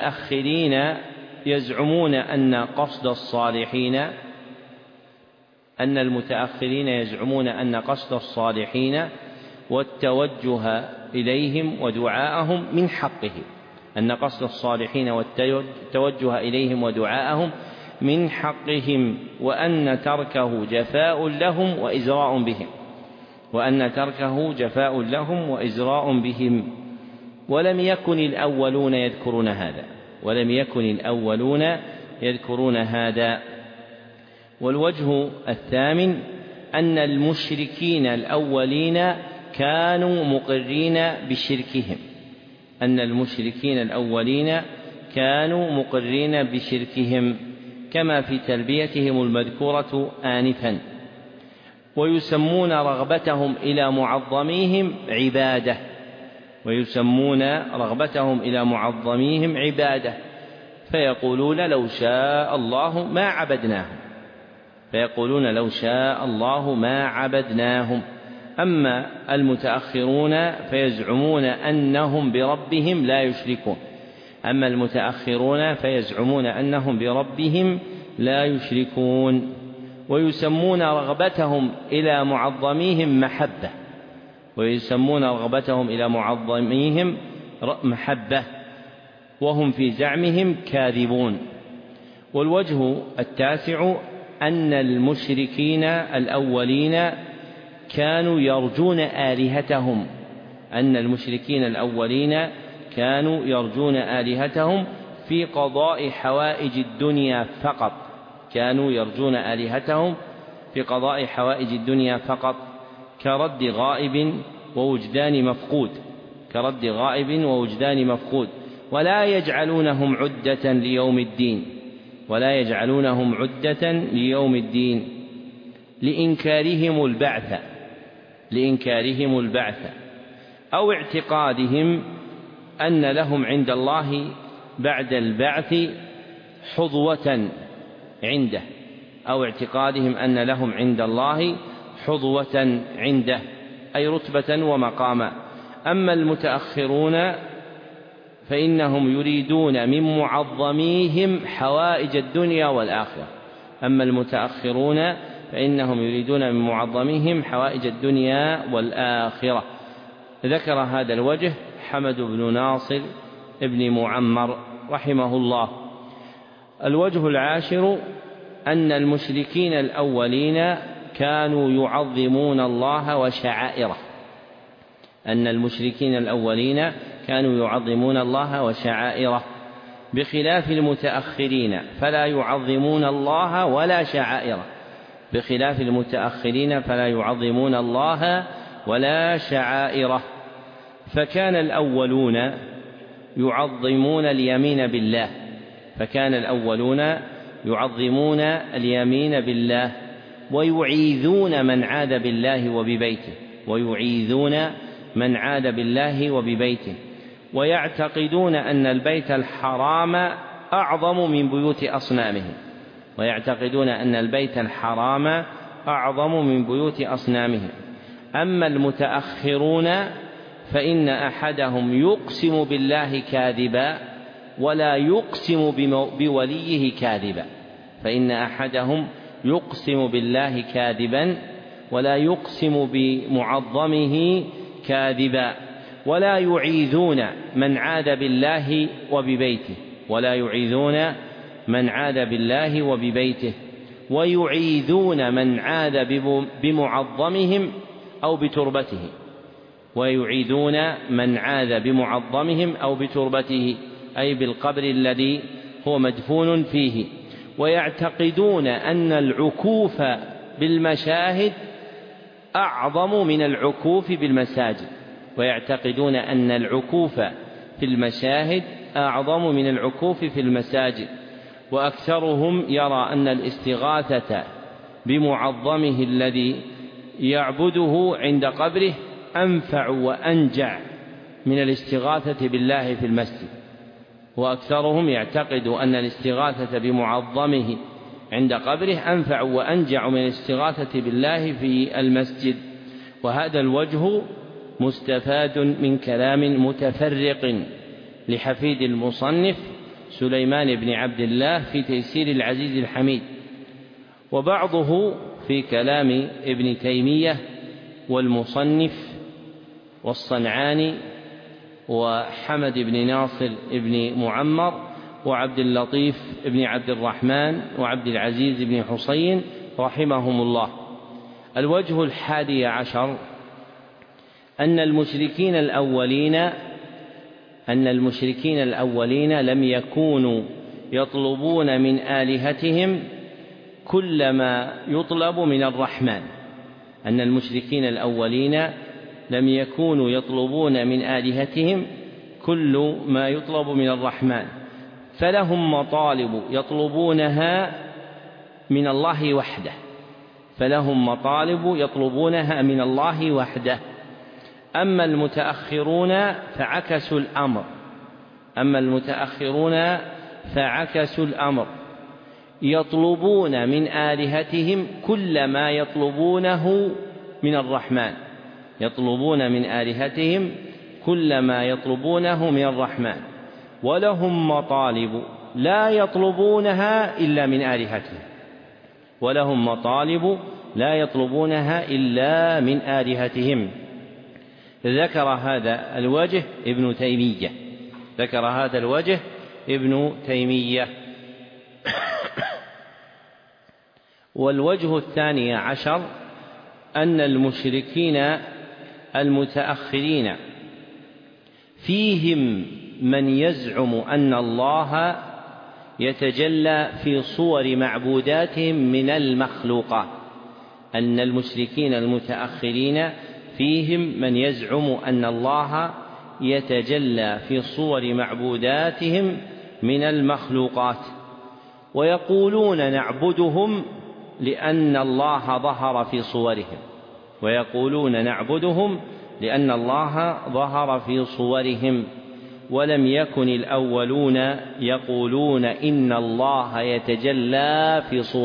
المتأخرين يزعمون أن قصد الصالحين أن المتأخرين يزعمون أن قصد الصالحين والتوجه إليهم ودعاءهم من حقهم، أن قصد الصالحين والتوجه إليهم ودعاءهم من حقهم، وأن تركه جفاء لهم وإزراء بهم، وأن تركه جفاء لهم وإزراء بهم. ولم يكن الأولون يذكرون هذا، ولم يكن الأولون يذكرون هذا. والوجه الثامن أن المشركين الأولين كانوا مقرين بشركهم، أن المشركين الأولين كانوا مقرين بشركهم كما في تلبيتهم المذكورة آنفا، ويسمون رغبتهم إلى معظميهم عبادة، ويسمون رغبتهم إلى معظميهم عبادة، فيقولون لو شاء الله ما عبدناهم، فيقولون لو شاء الله ما عبدناهم. أما المتأخرون فيزعمون أنهم بربهم لا يشركون، أما المتأخرون فيزعمون أنهم بربهم لا يشركون، ويسمون رغبتهم إلى معظميهم محبة، ويسمون رغبتهم إلى معظميهم محبة، وهم في زعمهم كاذبون. والوجه التاسع أن المشركين الأولين كانوا يرجون آلهتهم، أن المشركين الأولين كانوا يرجون آلهتهم في قضاء حوائج الدنيا فقط، كانوا يرجون آلهتهم في قضاء حوائج الدنيا فقط، كرد غائب ووجدان مفقود، كرد غائب ووجدان مفقود، ولا يجعلونهم عدة ليوم الدين، ولا يجعلونهم عدة ليوم الدين لإنكارهم البعث، لإنكارهم البعث، أو اعتقادهم أن لهم عند الله بعد البعث حظوة عنده، أو اعتقادهم أن لهم عند الله حظوة عنده أي رتبة ومقاما. أما المتأخرون فإنهم يريدون من معظميهم حوائج الدنيا والآخرة، أما المتأخرون فإنهم يريدون من معظميهم حوائج الدنيا والآخرة. ذكر هذا الوجه حمد بن ناصر ابن معمر رحمه الله. الوجه العاشر أن المشركين الأولين كانوا يعظمون الله وشعائره، أن المشركين الأولين كانوا يعظمون الله وشعائره، بخلاف المتأخرين فلا يعظمون الله ولا شعائره، بخلاف المتأخرين فلا يعظمون الله ولا شعائره. فكان الأولون يعظمون اليمين بالله، فكان الأولون يعظمون اليمين بالله، ويعيذون من عاد بالله وببيته، ويعيذون من عاد بالله وببيته، ويعتقدون أن البيت الحرام أعظم من بيوت أصنامهم، ويعتقدون أن البيت الحرام أعظم من بيوت أصنامهم. أما المتأخرون فإن أحدهم يقسم بالله كاذبا ولا يقسم بوليه كاذبا، فإن أحدهم يقسم بالله كاذبا ولا يقسم بمعظمه كاذبا، ولا يعيذون من عاد بالله وببيته، ولا يعيذون من عاد بالله وببيته، ويعيذون من عاد بمعظمهم أو بتربته، ويعيذون من عاد بمعظمهم أو بتربته أي بالقبر الذي هو مدفون فيه. ويعتقدون أن العكوف بالمشاهد أعظم من العكوف بالمساجد، ويعتقدون أن العكوف في المشاهد أعظم من العكوف في المساجد. وأكثرهم يرى أن الاستغاثة بمعظمه الذي يعبده عند قبره أنفع وأنجع من الاستغاثة بالله في المسجد، وأكثرهم يعتقد أن الاستغاثة بمعظمه عند قبره أنفع وأنجع من الاستغاثة بالله في المسجد. وهذا الوجه مستفاد من كلام متفرق لحفيد المصنف سليمان بن عبد الله في تيسير العزيز الحميد، وبعضه في كلام ابن تيمية والمصنف والصنعاني وحمد بن ناصر بن معمر وعبد اللطيف بن عبد الرحمن وعبد العزيز بن حسين رحمهم الله. الوجه 11 أن المشركين الأولين لم يكونوا يطلبون من آلهتهم كل ما يطلب من الرحمن. أن المشركين الأولين لم يكونوا يطلبون من آلهتهم كل ما يطلب من الرحمن، فلهم مطالب يطلبونها من الله وحده. أما المتأخرون فعكسوا الأمر يطلبون من آلهتهم كل ما يطلبونه من الرحمن، ولهم مطالب لا يطلبونها إلا من آلهتهم. ذكر هذا الوجه ابن تيمية. والوجه 12 أن المشركين المتأخرين فيهم من يزعم أن الله يتجلى في صور معبوداتهم من المخلوقات. أن المشركين المتأخرين فيهم من يزعم أن الله يتجلى في صور معبوداتهم من المخلوقات، ويقولون نعبدهم لأن الله ظهر في صورهم، ولم يكن الأولون يقولون إن الله يتجلى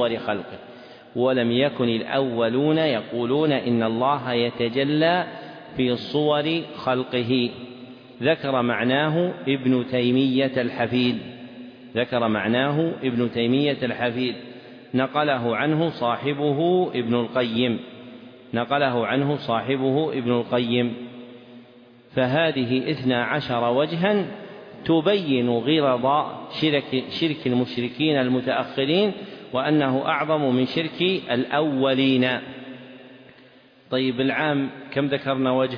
في صور خلقه. ذكر معناه ابن تيمية الحفيد، نقله عنه صاحبه ابن القيم. فهذه 12 وجها تبين غرض شرك المشركين المتأخرين، وأنه أعظم من شرك الأولين. طيب العام كم ذكرنا وجه؟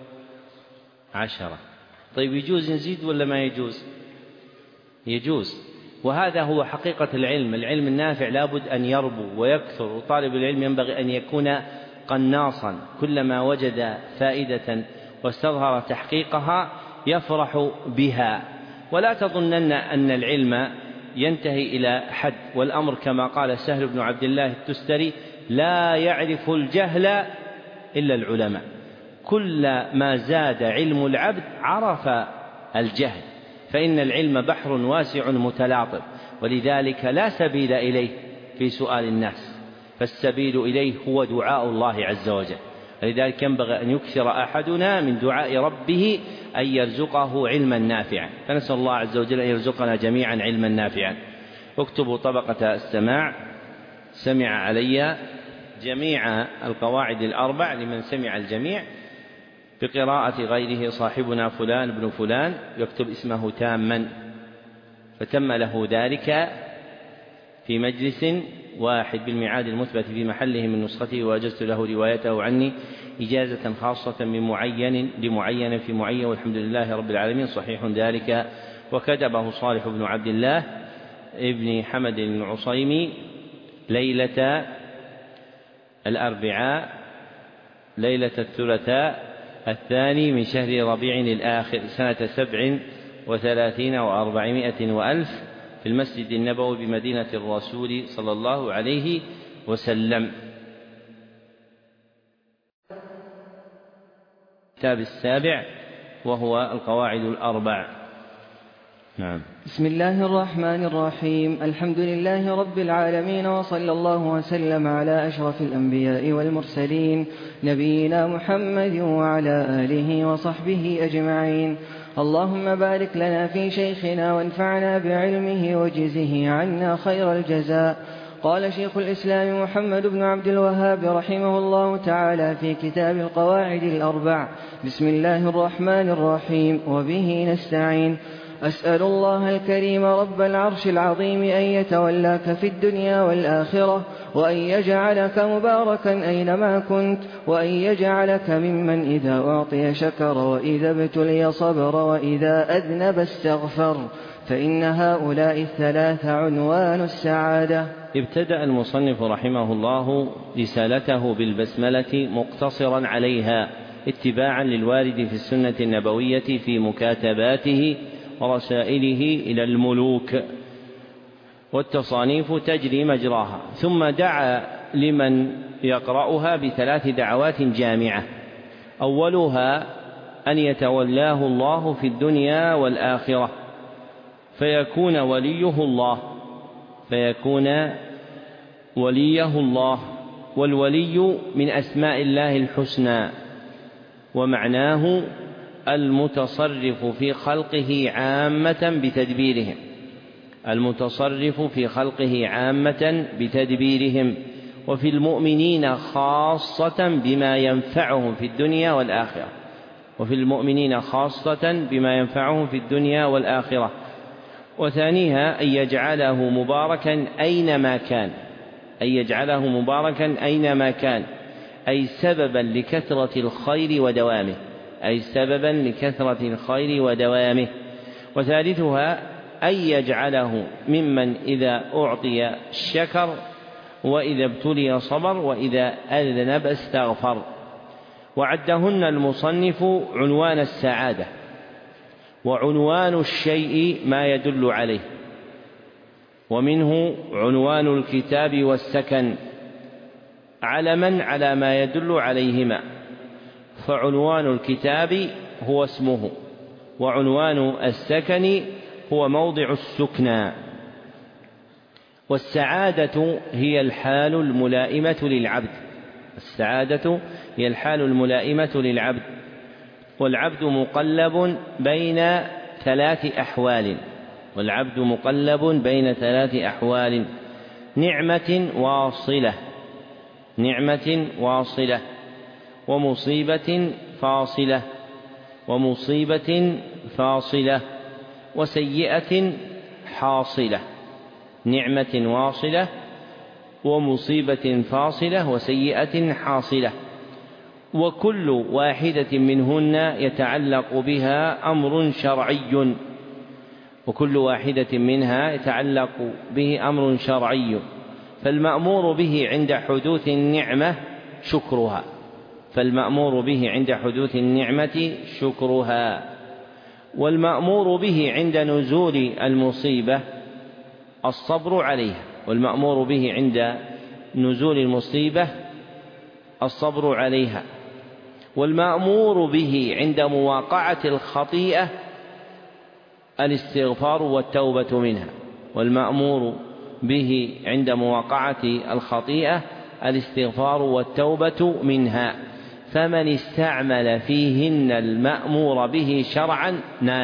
10. طيب يجوز نزيد ولا ما يجوز؟ وهذا هو حقيقة العلم النافع لابد أن يربو ويكثر، وطالب العلم ينبغي أن يكون قناصا، كلما وجد فائدة واستظهر تحقيقها يفرح بها. ولا تظنن أن العلم ينتهي إلى حد، والأمر كما قال سهل بن عبد الله التستري: لا يعرف الجهل إلا العلماء. كل ما زاد علم العبد عرف الجهل، فإن العلم بحر واسع متلاطم، ولذلك لا سبيل إليه في سؤال الناس، فالسبيل إليه هو دعاء الله عز وجل. ولذلك ينبغي أن يكثر أحدنا من دعاء ربه أن يرزقه علما نافعا، فنسأل الله عز وجل أن يرزقنا جميعا علما نافعا. اكتبوا طبقة السماع: سمع علي جميع القواعد الأربع لمن سمع الجميع، بقراءة غيره صاحبنا فلان بن فلان، يكتب اسمه تاما، فتم له ذلك في مجلس واحد بالميعاد المثبت في محله من نسخته، وأجزت له روايته عني إجازة خاصة من معين لمعين في معين، والحمد لله رب العالمين. صحيح ذلك. وكتبه صالح بن عبد الله ابن حمد العصيمي ليلة الأربعاء ليلة الثلاثاء 2 من شهر ربيع الآخر سنة 37 و400 وألف في المسجد النبوي بمدينة الرسول صلى الله عليه وسلم. الكتاب 7 وهو القواعد الأربع. نعم. بسم الله الرحمن الرحيم. الحمد لله رب العالمين، وصلى الله وسلم على أشرف الأنبياء والمرسلين، نبينا محمد وعلى آله وصحبه أجمعين. اللهم بارك لنا في شيخنا وانفعنا بعلمه وجزه عنا خير الجزاء. قال شيخ الإسلام محمد بن عبد الوهاب رحمه الله تعالى في كتاب القواعد الأربع: بسم الله الرحمن الرحيم، وبه نستعين. أسأل الله الكريم رب العرش العظيم أن يتولاك في الدنيا والآخرة، وأن يجعلك مباركا أينما كنت، وأن يجعلك ممن إذا أعطي شكر، وإذا ابتلي صبر، وإذا أذنب استغفر، فإن هؤلاء الثلاث عنوان السعادة. ابتدأ المصنف رحمه الله رسالته بالبسملة مقتصرا عليها اتباعا للوارد في السنة النبوية في مكاتباته ورسائله إلى الملوك، والتصانيف تجري مجراها. ثم دعا لمن يقرأها بثلاث دعوات جامعة: أولها أن يتولاه الله في الدنيا والآخرة فيكون وليه الله، والولي من أسماء الله الحسنى، ومعناه المتصرف في خلقه عامة بتدبيرهم، وفي المؤمنين خاصة بما ينفعهم في الدنيا والآخرة. وثانيها أن يجعله مباركا أينما كان، أي سببا لكثرة الخير ودوامه. وثالثها أن يجعله ممن إذا أعطي شكر، وإذا ابتلي صبر، وإذا أذنب استغفر. وعدهن المصنف عنوان السعادة، وعنوان الشيء ما يدل عليه، ومنه عنوان الكتاب والسكن علما على ما يدل عليهما، فعنوان الكتاب هو اسمه، وعنوان السكن هو موضع السكنى. والسعادة هي الحال الملائمة للعبد، والعبد مقلب بين ثلاث أحوال: نعمة واصلة، ومصيبة فاصلة، وسيئة حاصلة. وكل واحدة منهن يتعلق بها أمر شرعي، فالمأمور به عند حدوث النعمة شكرها، والمأمور به عند نزول المصيبة الصبر عليها، والمأمور به عند مواقعة الخطيئة الاستغفار والتوبة منها. فمن استعمل فيهن المأمور به شرعا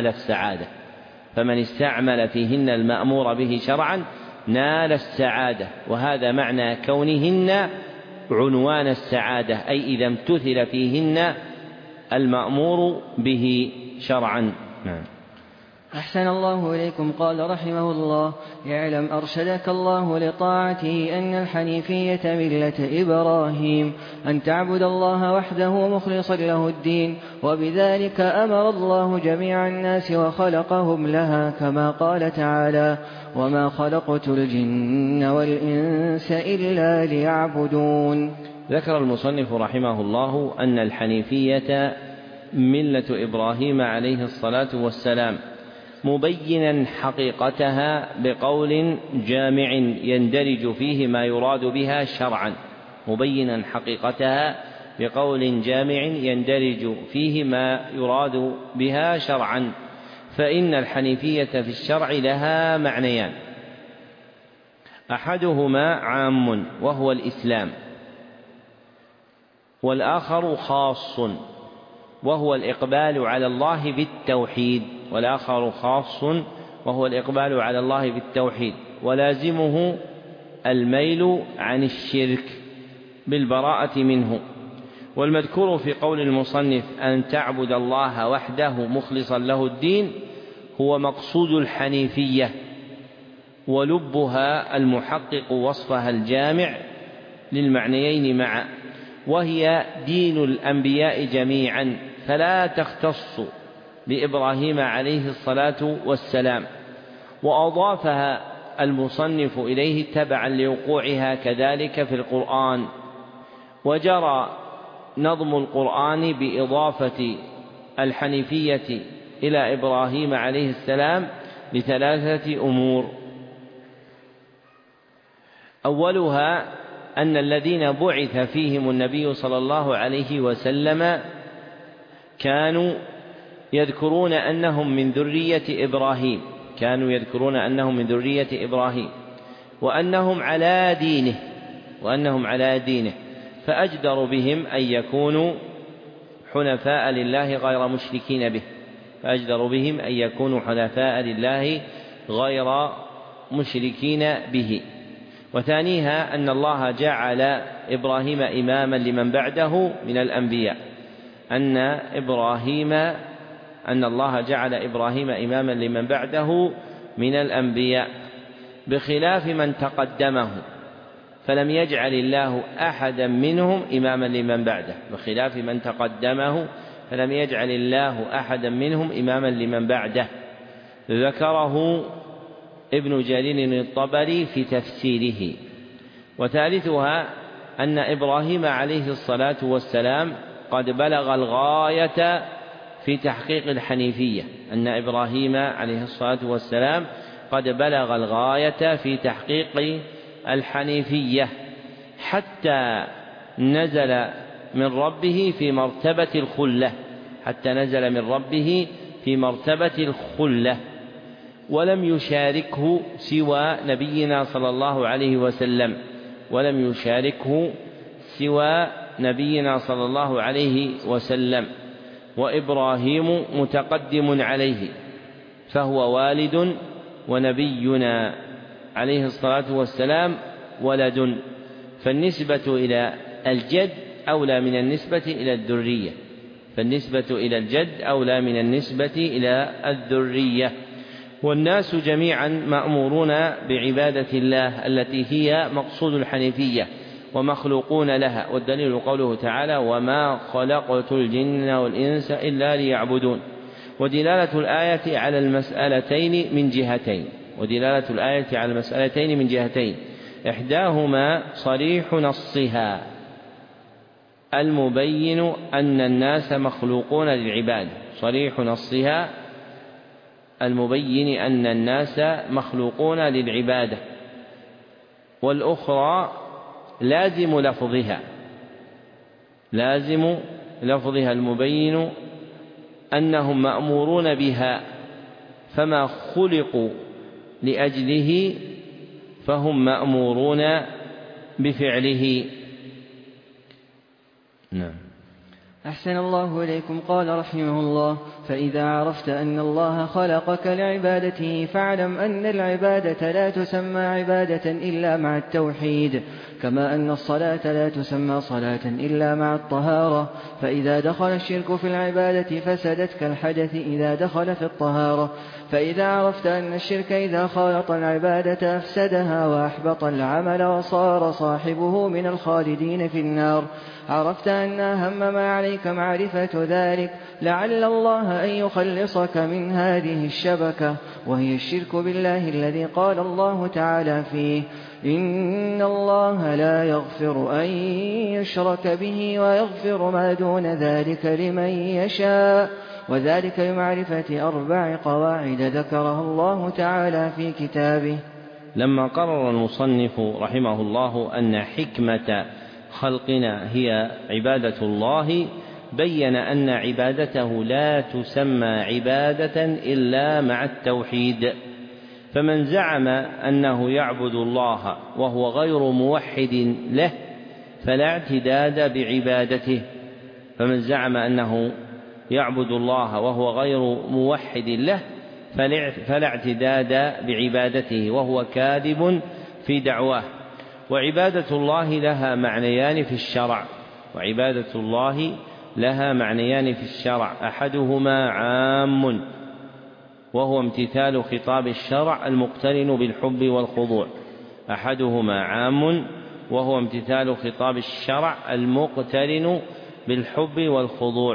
نال السعادة، وهذا معنى كونهن عنوان السعادة، أي إذا امتثل فيهن المأمور به شرعا. أحسن الله إليكم. قال رحمه الله: اعلم أرشدك الله لطاعته أن الحنيفية ملة إبراهيم، أن تعبد الله وحده مخلصا له الدين، وبذلك أمر الله جميع الناس وخلقهم لها، كما قال تعالى: وما خلقت الجن والإنس إلا ليعبدون. ذكر المصنف رحمه الله أن الحنيفية ملة إبراهيم عليه الصلاة والسلام، مبينا حقيقتها بقول جامع يندرج فيه ما يراد بها شرعا، فإن الحنيفية في الشرع لها معنيان: أحدهما عام وهو الإسلام، والآخر خاص وهو الإقبال على الله بالتوحيد، ولازمه الميل عن الشرك بالبراءة منه. والمذكور في قول المصنف أن تعبد الله وحده مخلصا له الدين هو مقصود الحنيفية، ولبها المحقق وصفها الجامع للمعنيين معا، وهي دين الأنبياء جميعا، فلا تختص بإبراهيم عليه الصلاة والسلام، وأضافها المصنف إليه تبعا لوقوعها كذلك في القرآن. وجرى نظم القرآن بإضافة الحنيفية إلى إبراهيم عليه السلام لثلاثة أمور: أولها أن الذين بعث فيهم النبي صلى الله عليه وسلم كانوا يذكرون أنهم من ذرية إبراهيم وأنهم على دينه فأجدر بهم أن يكونوا حنفاء لله غير مشركين به. وثانيها أن الله جعل إبراهيم إماما لمن بعده من الأنبياء، أن الله جعل إبراهيم إماما لمن بعده من الأنبياء بخلاف من تقدمه، فلم يجعل الله أحدا منهم إماما لمن بعده، ذكره ابن جرير الطبري في تفسيره. وثالثها أن إبراهيم عليه الصلاة والسلام قد بلغ الغاية في تحقيق الحنيفية حتى نزل من ربه في مرتبة الخلة، ولم يشاركه سوى نبينا صلى الله عليه وسلم، وإبراهيم متقدم عليه فهو والد، ونبينا عليه الصلاة والسلام ولد، فالنسبة إلى الجد أولى من النسبة إلى الذرية. والناس جميعا مأمورون بعبادة الله التي هي مقصود الحنيفية ومخلوقون لها، والدليل قوله تعالى: وما خلقت الجن والإنس إلا ليعبدون. ودلالة الآية على المسألتين من جهتين: إحداهما صريح نصها المبين أن الناس مخلوقون للعبادة، والأخرى لازم لفظها المبين أنهم مأمورون بها، فما خلقوا لأجله فهم مأمورون بفعله. نعم. أحسن الله إليكم. قال رحمه الله: فإذا عرفت أن الله خلقك لعبادته فاعلم أن العبادة لا تسمى عبادة إلا مع التوحيد، كما أن الصلاة لا تسمى صلاة إلا مع الطهارة، فإذا دخل الشرك في العبادة فسدت كالحدث إذا دخل في الطهارة. فإذا عرفت أن الشرك إذا خالط العبادة أفسدها وأحبط العمل وصار صاحبه من الخالدين في النار، عرفت أن أهم ما عليك معرفة ذلك، لعل الله أن يخلصك من هذه الشبكة، وهي الشرك بالله الذي قال الله تعالى فيه: إن الله لا يغفر أن يشرك به ويغفر ما دون ذلك لمن يشاء، وذلك بمعرفة 4 قواعد ذكرها الله تعالى في كتابه. لما قرر المصنف رحمه الله أن حكمة خلقنا هي عبادة الله، بين أن عبادته لا تسمى عبادة إلا مع التوحيد، فمن زعم أنه يعبد الله وهو غير موحد له فلا اعتداد بعبادته، فلا اعتداد بعبادته وهو كاذب في دعواه. وعبادة الله لها معنيان في الشرع، وعبادة الله لها معنيان في الشرع، أحدهما عام وهو امتثال خطاب الشرع المقترن بالحب والخضوع، أحدهما عام وهو امتثال خطاب الشرع المقترن بالحب والخضوع،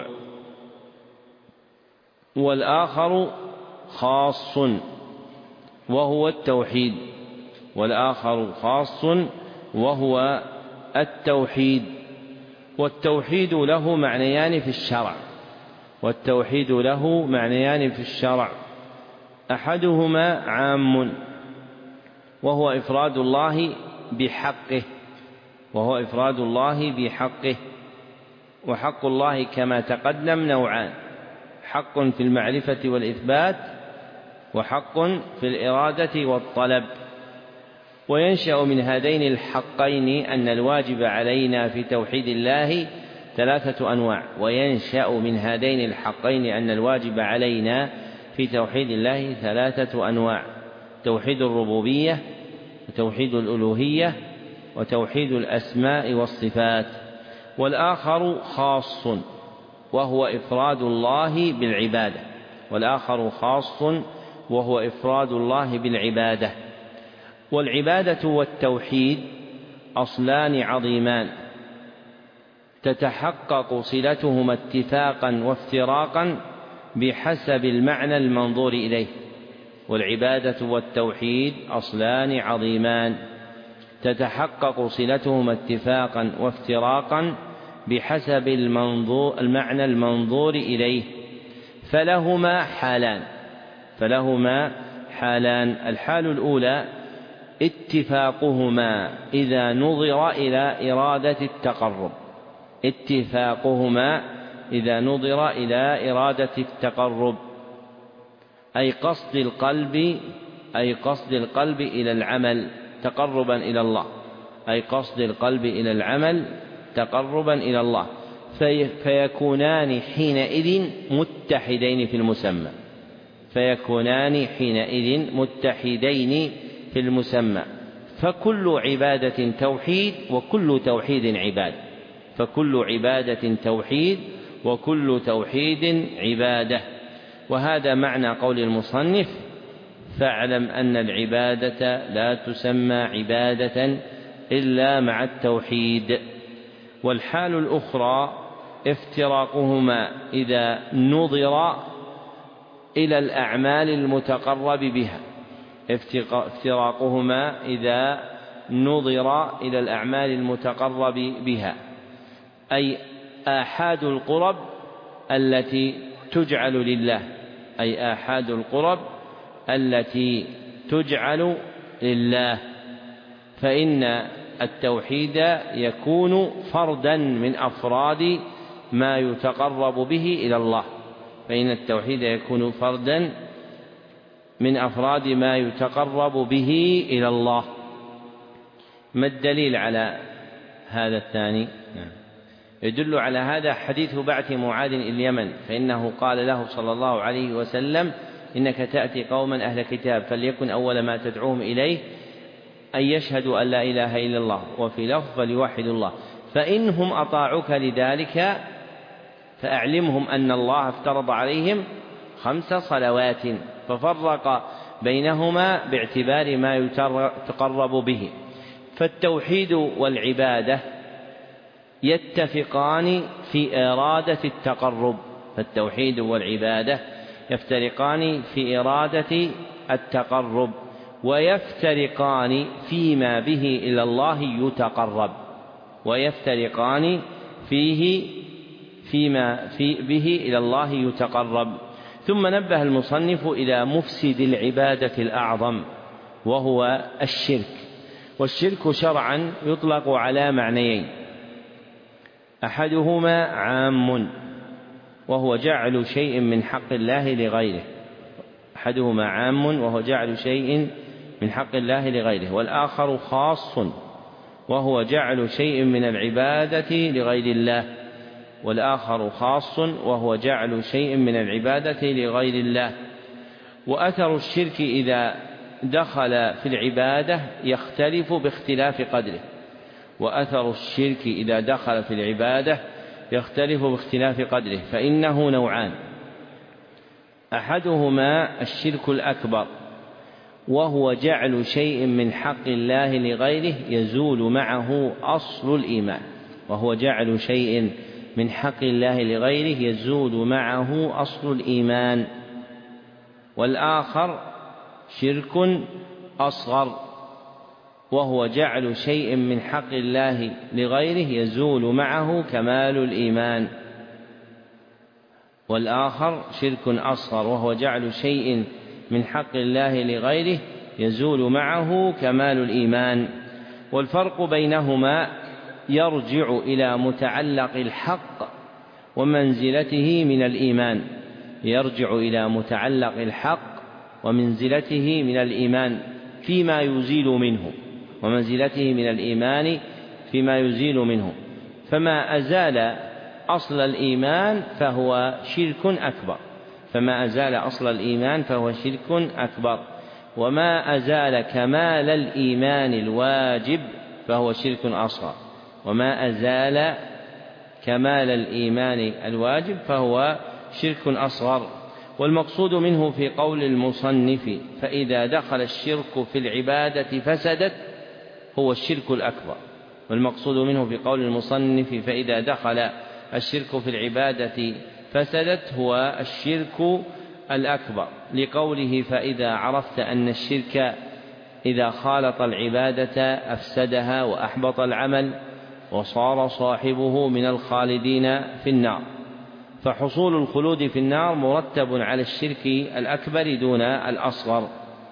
والآخر خاص وهو التوحيد، والآخر خاص وهو التوحيد. والتوحيد له معنيان في الشرع، والتوحيد له معنيان في الشرع، أحدهما عام وهو إفراد الله بحقه، وهو إفراد الله بحقه. وحق الله كما تقدم نوعان: حق في المعرفة والإثبات، وحق في الإرادة والطلب. وينشأ من هذين الحقين أن الواجب علينا في توحيد الله ثلاثة أنواع، وينشأ من هذين الحقين أن الواجب علينا في توحيد الله ثلاثة أنواع: توحيد الربوبية، وتوحيد الألوهية، وتوحيد الأسماء والصفات. والآخر خاص وهو إفراد الله بالعبادة، والآخر خاص وهو إفراد الله بالعبادة. والعبادة والتوحيد أصلان عظيمان تتحقق صلتهما اتفاقا وافتراقا بحسب المعنى المنظور إليه. والعبادة والتوحيد أصلان عظيمان تتحقق صلتهما اتفاقا وافتراقا بحسب المعنى المنظور إليه، فلهما حالان. الحال الأولى اتفاقهما إذا نظر إلى إرادة التقرب، اتفاقهما إذا نظر إلى إرادة التقرب، أي قصد القلب إلى العمل تقربا إلى الله، أي قصد القلب إلى العمل تقربا إلى الله، فيكونان حينئذ متحدين في المسمى، فيكونان حينئذ متحدين في المسمى. فكل عبادة توحيد وكل توحيد عبادة، فكل عبادة توحيد وكل توحيد عبادة. وهذا معنى قول المصنف: فاعلم أن العبادة لا تسمى عبادة إلا مع التوحيد. والحال الأخرى افتراقهما إذا نظر إلى الأعمال المتقرب بها، افتراقهما إذا نظر إلى الأعمال المتقرب بها، أي آحاد القرب التي تجعل لله، أي آحاد القرب التي تجعل لله. فإن التوحيد يكون فردا من أفراد ما يتقرب به إلى الله، فإن التوحيد يكون فردا من أفراد ما يتقرب به إلى الله. ما الدليل على هذا الثاني؟ يدل على هذا حديث بعث معاذ إلى اليمن، فإنه قال له صلى الله عليه وسلم: إنك تأتي قوما أهل كتاب، فليكن أول ما تدعوهم إليه أن يشهدوا أن لا إله إلا الله، وفي لفظ فليوحدوا الله، فإنهم أطاعوك لذلك فأعلمهم أن الله افترض عليهم 5 صلوات، ففرق بينهما باعتبار ما يتقرب به. فالتوحيد والعبادة يتفقان في إرادة التقرب، فالتوحيد والعبادة يفترقان في إرادة التقرب، ويفترقان فيما به إلى الله يتقرب، ويفترقان فيما به إلى الله يتقرب. ثم نبه المصنف إلى مفسد العبادة الأعظم، وهو الشرك. والشرك شرعا يطلق على معنيين: أحدهما عام وهو جعل شيء من حق الله لغيره، أحدهما عام وهو جعل شيء من حق الله لغيره، والآخر خاص وهو جعل شيء من العبادة لغير الله، والآخر خاص وهو جعل شيء من العبادة لغير الله. وأثر الشرك إذا دخل في العبادة يختلف باختلاف قدره، وأثر الشرك إذا دخل في العبادة يختلف باختلاف قدره، فإنه نوعان: أحدهما الشرك الأكبر، وهو جعل شيء من حق الله لغيره يزول معه أصل الإيمان، وهو جعل شيء من حق الله لغيره يزول معه أصل الإيمان. والآخر شرك أصغر، وهو جعل شيء من حق الله لغيره يزول معه كمال الإيمان. والآخر شرك أصغر، وهو جعل شيء من حق الله لغيره يزول معه كمال الإيمان. والفرق بينهما يرجع إلى متعلق الحق ومنزلته من الإيمان، يرجع إلى متعلق الحق ومنزلته من الإيمان فيما يزيل منه، ومنزلته من الإيمان فيما يزيل منه. فما أزال أصل الإيمان فهو شرك أكبر، فما أزال أصل الإيمان فهو شرك أكبر. وما أزال كمال الإيمان الواجب فهو شرك أصغر، وما أزال كمال الإيمان الواجب فهو شرك أصغر. والمقصود منه في قول المصنف: فإذا دخل الشرك في العبادة فسدت، هو الشرك الأكبر. والمقصود منه في قول المصنف: فإذا دخل الشرك في العبادة فسدت، هو الشرك الأكبر، لقوله: فإذا عرفت أن الشرك إذا خالط العبادة أفسدها وأحبط العمل وصار صاحبه من الخالدين في النار. فحصول الخلود في النار مرتب على الشرك الأكبر دون الأصغر.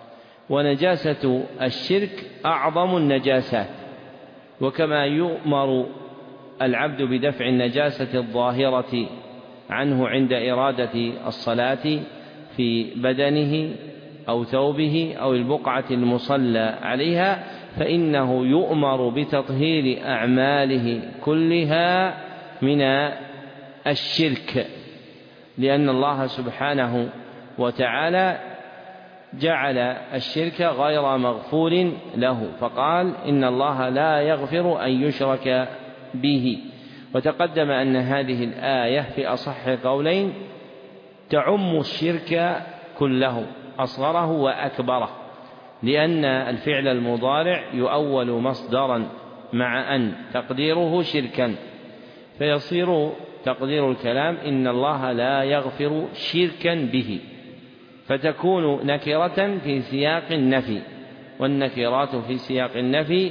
ونجاسة الشرك أعظم النجاسات، وكما يؤمر العبد بدفع النجاسة الظاهرة عنه عند إرادة الصلاة في بدنه أو ثوبه أو البقعة المصلى عليها، فإنه يؤمر بتطهير أعماله كلها من الشرك، لأن الله سبحانه وتعالى جعل الشرك غير مغفور له، فقال: إن الله لا يغفر أن يشرك به. وتقدم أن هذه الآية في أصح قولين تعم الشرك كله، أصغره وأكبره، لأن الفعل المضارع يؤول مصدرا مع أن تقديره شركا، فيصير تقدير الكلام: إن الله لا يغفر شركا به، فتكون نكرة في سياق النفي، والنكرات في سياق النفي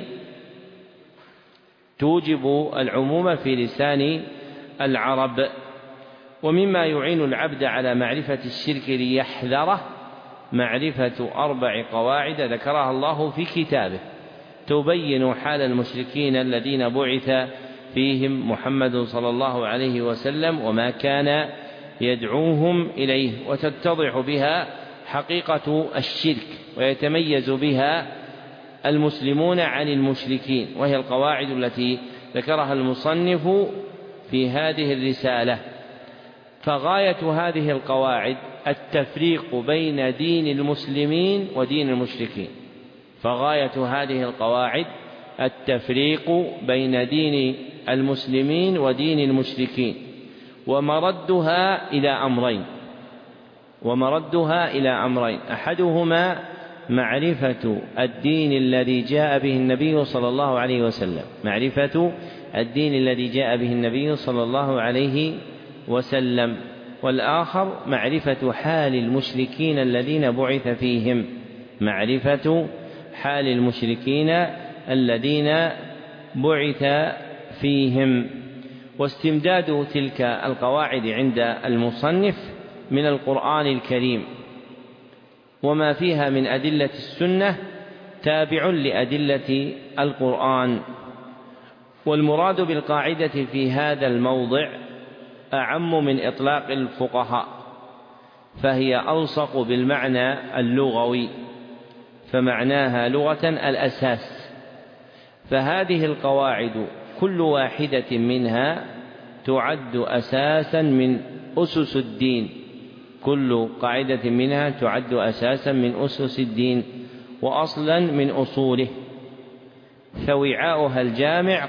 توجب العموم في لسان العرب. ومما يعين العبد على معرفة الشرك ليحذره معرفة 4 قواعد ذكرها الله في كتابه تبين حال المشركين الذين بعث فيهم محمد صلى الله عليه وسلم وما كان يدعوهم إليه، وتتضح بها حقيقة الشرك ويتميز بها المسلمون عن المشركين، وهي القواعد التي ذكرها المصنف في هذه الرسالة. فغاية هذه القواعد التفريق بين دين المسلمين ودين المشركين، فغاية هذه القواعد التفريق بين دين المسلمين ودين المشركين، ومردها إلى أمرين: أحدهما معرفة الدين الذي جاء به النبي صلى الله عليه وسلم، معرفة الدين الذي جاء به النبي صلى الله عليه وسلم، والآخر معرفة حال المشركين الذين بعث فيهم، معرفة حال المشركين الذين بعث فيهم. واستمداد تلك القواعد عند المصنف من القرآن الكريم وما فيها من أدلة السنة تابع لأدلة القرآن. والمراد بالقاعدة في هذا الموضع أعم من إطلاق الفقهاء، فهي ألصق بالمعنى اللغوي، فمعناها لغة الأساس. فهذه القواعد كل واحدة منها تعد أساسا من أسس الدين، كل قاعدة منها تعد أساسا من أسس الدين، وأصلا من أصوله، فوعاؤها الجامع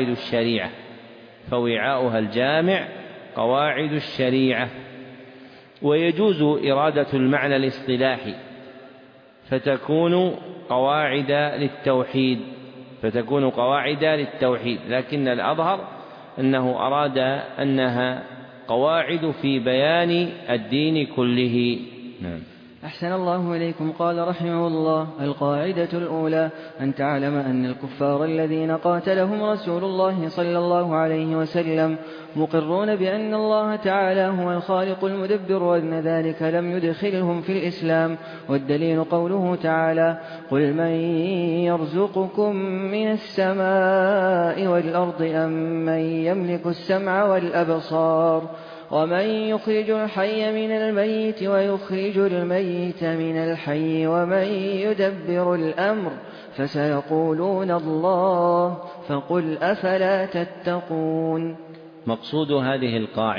قواعد الشريعة. ويجوز إرادة المعنى الاصطلاحي فتكون قواعد للتوحيد، لكن الأظهر أنه أراد أنها قواعد في بيان الدين كله. نعم. أحسن الله إليكم. قال رحمه الله: القاعدة الأولى أن تعلم أن الكفار الذين قاتلهم رسول الله صلى الله عليه وسلم مقرون بأن الله تعالى هو الخالق المدبر، وأن ذلك لم يدخلهم في الإسلام. والدليل قوله تعالى: قل من يرزقكم من السماء والأرض أم من يملك السمع والأبصار ومن يخرج الحي من الميت ويخرج الميت من الحي ومن يدبر الأمر فسيقولون الله فقل أفلا تتقون. مقصود هذه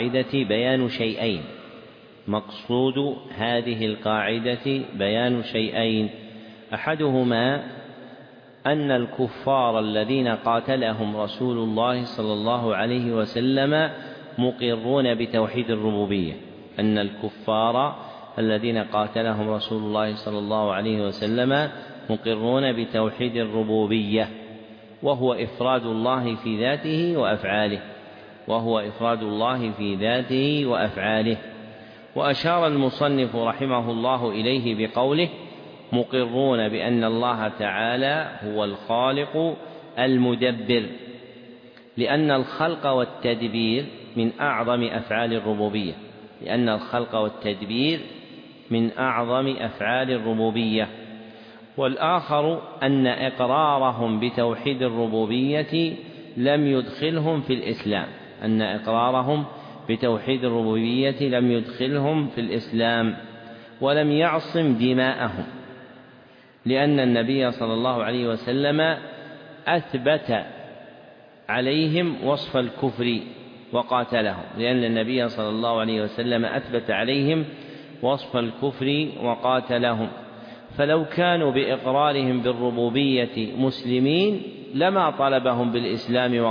القاعدة بيان شيئين: أحدهما أن الكفار الذين قاتلهم رسول الله صلى الله عليه وسلم مقرون بتوحيد الربوبية، أن الكفار الذين قاتلهم رسول الله صلى الله عليه وسلم مقرون بتوحيد الربوبية، وهو إفراد الله في ذاته وأفعاله. وأشار المصنف رحمه الله إليه بقوله: مقرون بأن الله تعالى هو الخالق المدبر، لأن الخلق والتدبير من أعظم أفعال الربوبية. والآخر أن إقرارهم بتوحيد الربوبية لم يدخلهم في الإسلام ولم يعصم دماءهم، لأن النبي صلى الله عليه وسلم أثبت عليهم وصف الكفر وقاتلهم، فلو كانوا بإقرارهم بالربوبية مسلمين لما طالبهم بالإسلام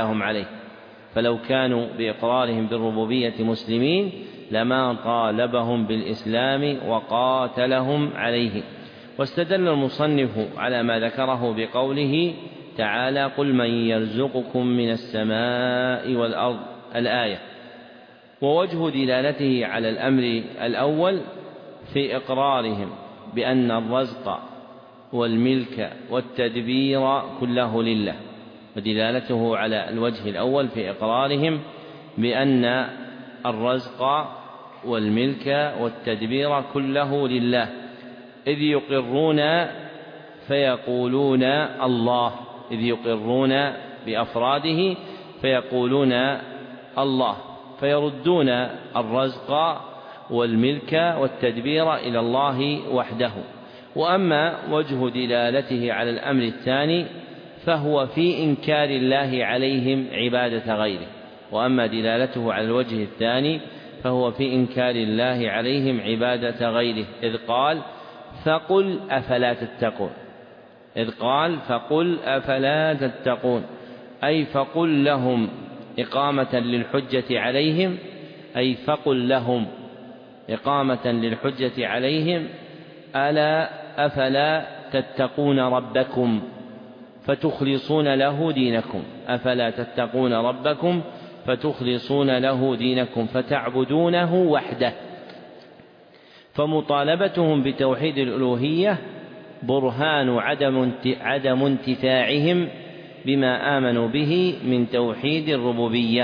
وقاتلهم عليه. واستدل المصنف على ما ذكره بقوله تعالى: قل من يرزقكم من السماء والأرض، الآية. ووجه دلالته على الأمر الأول في إقرارهم بأن الرزق والملك والتدبير كله لله، ودلالته على الوجه الأول في إقرارهم بأن الرزق والملك والتدبير كله لله، إذ يقرون بأفراده فيقولون الله، فيردون الرزق والملك والتدبير إلى الله وحده. وأما وجه دلالته على الأمر الثاني فهو في إنكار الله عليهم عبادة غيره، إذ قال: فقل أفلا تتقون، أي فقل لهم إقامة للحجة عليهم ألا أفلا تتقون ربكم فتخلصون له دينكم فتعبدونه وحده. فمطالبتهم بتوحيد الألوهية برهان عدم انتفاعهم بما آمنوا به من توحيد الربوبية،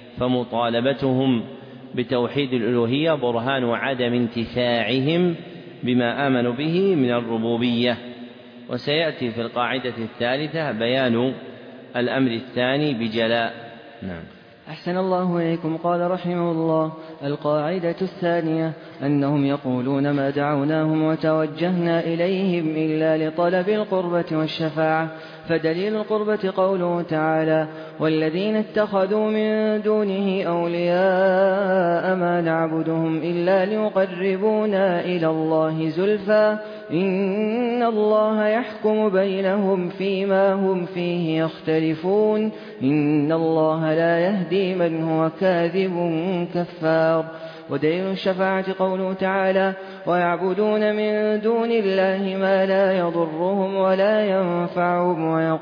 وسيأتي في القاعدة الثالثة بيان الأمر الثاني بجلاء. نعم. أحسن الله إليكم. قال رحمه الله: القاعدة الثانية أنهم يقولون ما دعوناهم وتوجهنا إليهم إلا لطلب القربة والشفاعة، فدليل القربة قوله تعالى: والذين اتخذوا من دونه أولياء ما نعبدهم إلا ليقربونا إلى الله زلفى إن الله يحكم بينهم فيما هم فيه يختلفون إن الله لا يهدي من هو كاذب كفار. ودليل الشفاعة قوله تعالى ويعبدون من دون الله ما لا يضرهم ولا ينفعهم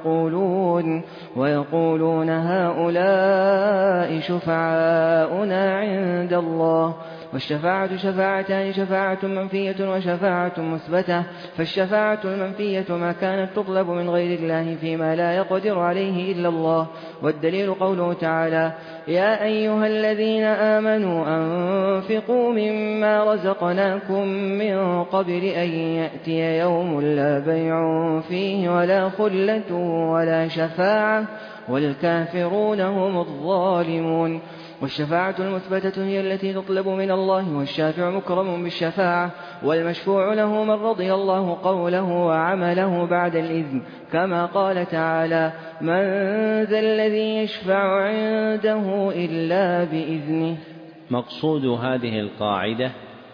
ويقولون هؤلاء شفعاؤنا عند الله. والشفاعة شفاعتان شفاعة منفية وشفاعة مثبتة. فالشفاعة المنفية ما كانت تطلب من غير الله فيما لا يقدر عليه إلا الله. والدليل قوله تعالى يا أيها الذين آمنوا أنفقوا مما رزقناكم من قبل أن يأتي يوم لا بيع فيه ولا خلة ولا شفاعة والكافرون هم الظالمون. والشفاعة المثبتة هي التي تطلب من الله والشافع مكرم بالشفاعة والمشفوع له من رضي الله قوله وعمله بعد الإذن كما قال تعالى من ذا الذي يشفع عنده إلا بإذنه. مقصود هذه القاعدة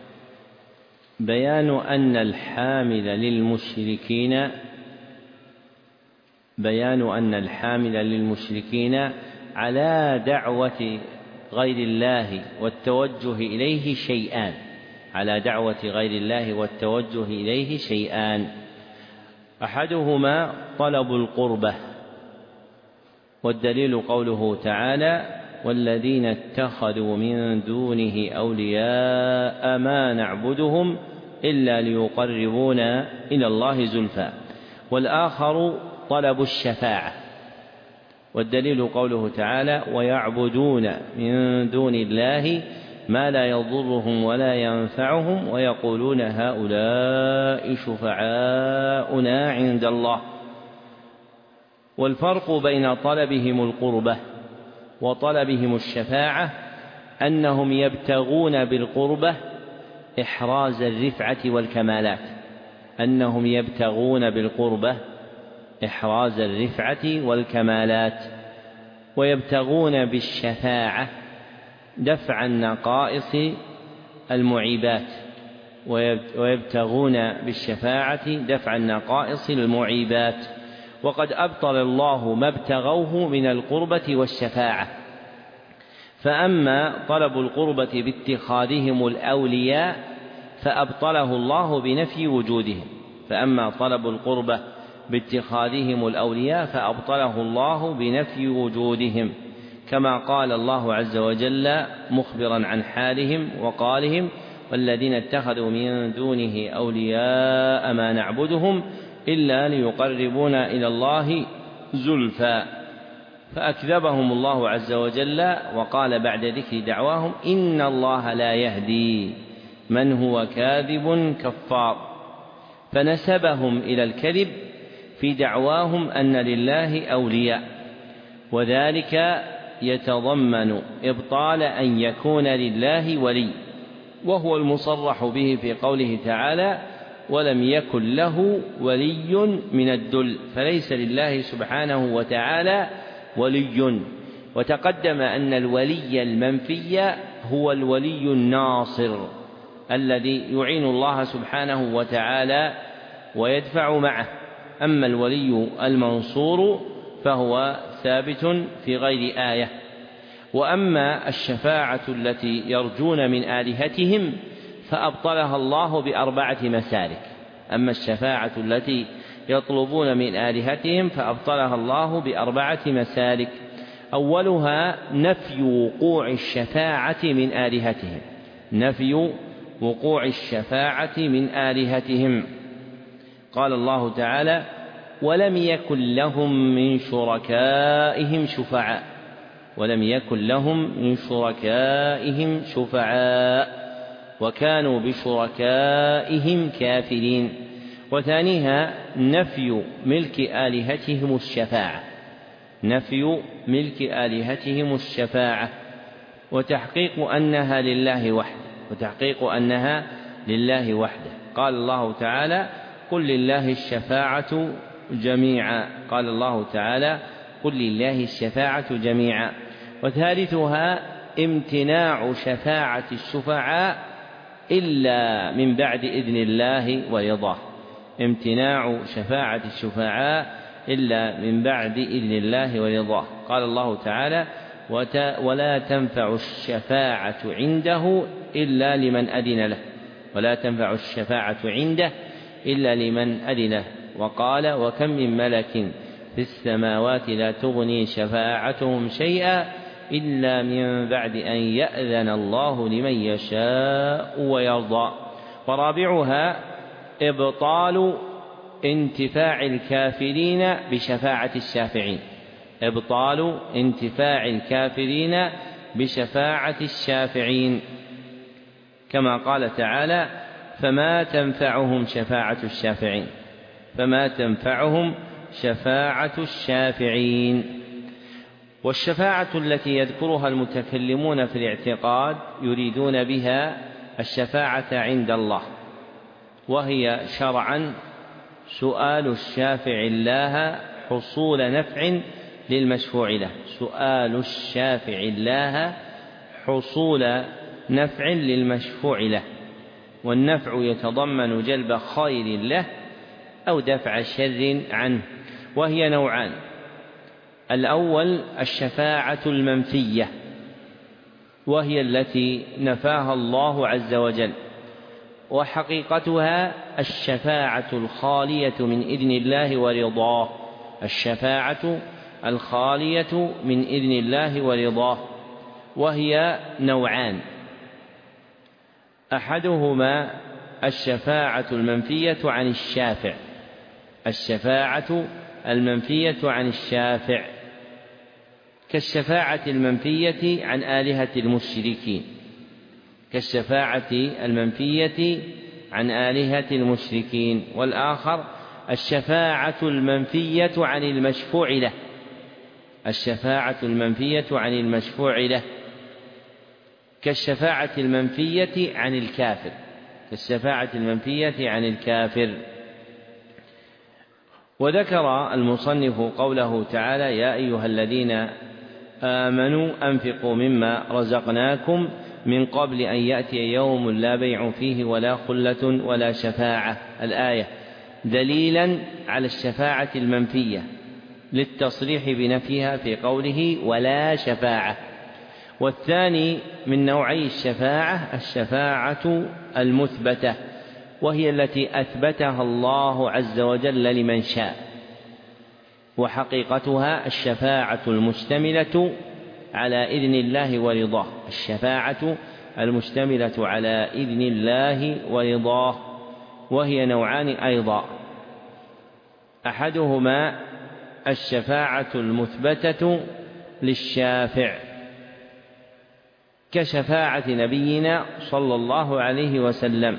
بيان أن الحامل للمشركين على دعوة غير الله والتوجه إليه شيئان أحدهما طلب القربة، والدليل قوله تعالى والذين اتخذوا من دونه أولياء ما نعبدهم إلا ليقربونا إلى الله زلفى. والآخر طلب الشفاعة، والدليل قوله تعالى ويعبدون من دون الله ما لا يضرهم ولا ينفعهم ويقولون هؤلاء شفعاؤنا عند الله. والفرق بين طلبهم القربة وطلبهم الشفاعة أنهم يبتغون بالقربة إحراز الرفعة والكمالات، ويبتغون بالشفاعة دفع النقائص المعيبات. وقد أبطل الله ما ابتغوه من القربة والشفاعة. فأما طلب القربة باتخاذهم الأولياء فأبطله الله بنفي وجودهم كما قال الله عز وجل مخبرا عن حالهم وقالهم والذين اتخذوا من دونه أولياء ما نعبدهم إلا ليقربونا إلى الله زلفى، فأكذبهم الله عز وجل وقال بعد ذكر دعواهم إن الله لا يهدي من هو كاذب كفار، فنسبهم إلى الكذب في دعواهم أن لله أولياء، وذلك يتضمن إبطال أن يكون لله ولي، وهو المصرح به في قوله تعالى ولم يكن له ولي من الذل، فليس لله سبحانه وتعالى ولي. وتقدم أن الولي المنفي هو الولي الناصر الذي يعين الله سبحانه وتعالى ويدفع معه، أما الولي المنصور فهو ثابت في غير آية. وأما الشفاعة التي يرجون من آلهتهم فأبطلها الله بأربعة مسالك. أما الشفاعة التي يطلبون من آلهتهم فأبطلها الله بأربعة مسالك. أولها نفي وقوع الشفاعة من آلهتهم. قال الله تعالى ولم يكن لهم من شركائهم شفعاء وكانوا بشركائهم كافرين. وثانيها نفي ملك آلهتهم الشفاعة وتحقيق أنها لله وحده. قال الله تعالى قل لله الشفاعة جميعا. وثالثها امتناع شفاعة الشفعاء إلا من بعد إذن الله ورضاه، امتناع شفاعة الشفعاء إلا من بعد إذن الله ورضاه. قال الله تعالى: ولا تنفع الشفاعة عنده إلا لمن أذن له، ولا تنفع الشفاعة عنده إلا لمن أذن له. وقال: وكم من ملك في السماوات لا تغني شفاعتهم شيئا إلا من بعد أن يأذن الله لمن يشاء ويرضى. ورابعها إبطال انتفاع الكافرين بشفاعة الشافعين، إبطال انتفاع الكافرين بشفاعة الشافعين، كما قال تعالى: فما تنفعهم شفاعة الشافعين، فما تنفعهم شفاعة الشافعين. والشفاعة التي يذكرها المتكلمون في الاعتقاد يريدون بها الشفاعة عند الله، وهي شرعا سؤال الشافع الله حصول نفع للمشفوع له، سؤال الشافع الله حصول نفع للمشفوع له، والنفع يتضمن جلب خير له أو دفع شر عنه، وهي نوعان: الأول الشفاعة المنفية، وهي التي نفاها الله عز وجل، وحقيقتها الشفاعة الخالية من إذن الله ورضاه، الشفاعة الخالية من إذن الله ورضاه، وهي نوعان: أحدهما الشفاعة المنفية عن الشافع، الشفاعة المنفية عن الشافع، كالشفاعة المنفية عن آلهة المشركين، كالشفاعة المنفية عن آلهة المشركين. والآخر الشفاعة المنفية عن المشفوع له، الشفاعة المنفية عن المشفوع له، كالشفاعة المنفية عن الكافر، كالشفاعة المنفية عن الكافر. وذكر المصنف قوله تعالى: يا أيها الذين آمنوا أنفقوا مما رزقناكم من قبل أن يأتي يوم لا بيع فيه ولا خلة ولا شفاعة، الآية، دليلا على الشفاعة المنفية للتصريح بنفيها في قوله ولا شفاعة. والثاني من نوعي الشفاعة الشفاعة المثبتة، وهي التي أثبتها الله عز وجل لمن شاء، وحقيقتها الشفاعة المشتملة على إذن الله ورضاه، الشفاعة المشتملة على إذن الله ورضاه، وهي نوعان أيضا: أحدهما الشفاعة المثبتة للشافع كشفاعة نبينا صلى الله عليه وسلم،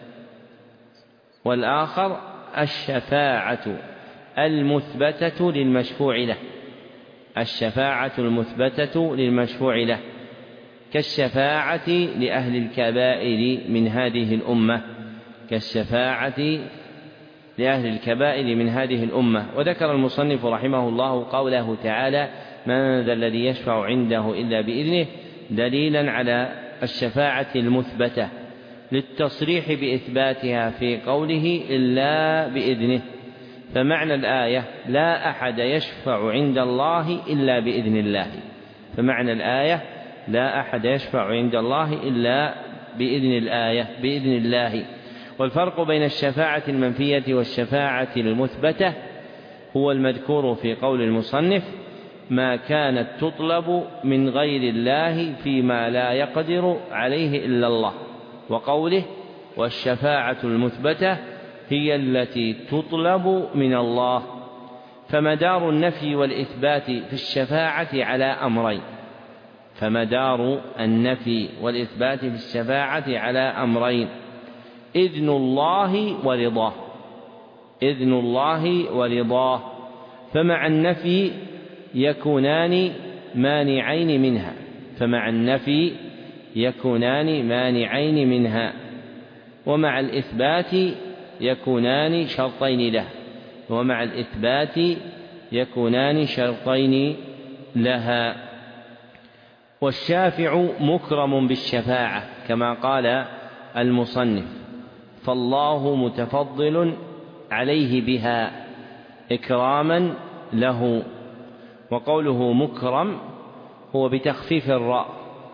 والآخر الشفاعة المثبتة للمشفوع له، الشفاعة المثبتة للمشفوع له، كالشفاعة لأهل الكبائر من هذه الأمة، كالشفاعة لأهل الكبائر من هذه الأمة. وذكر المصنف رحمه الله قوله تعالى: من ذا الذي يشفع عنده إلا بإذنه، دليلا على الشفاعة المثبتة للتصريح بإثباتها في قوله إلا بإذنه. فمعنى الآية لا أحد يشفع عند الله إلا بإذن الله، فمعنى الآية لا أحد يشفع عند الله إلا بإذن الله. والفرق بين الشفاعة المنفية والشفاعة المثبتة هو المذكور في قول المصنف: ما كانت تطلب من غير الله فيما لا يقدر عليه إلا الله، وقوله والشفاعة المثبتة هي التي تطلب من الله. فمدار النفي والإثبات في الشفاعة على أمرين، فمدار النفي والإثبات في الشفاعة على أمرين: إذن الله ورضاه، إذن الله ورضاه، فمع النفي يكونان مانعين منها، فمع النفي يكونان مانعين منها، ومع الإثبات يكونان شرطين له، ومع الإثبات يكونان شرطين لها. والشافع مكرم بالشفاعة كما قال المصنف: فالله متفضل عليه بها إكراما له. وقوله مكرم هو بتخفيف الراء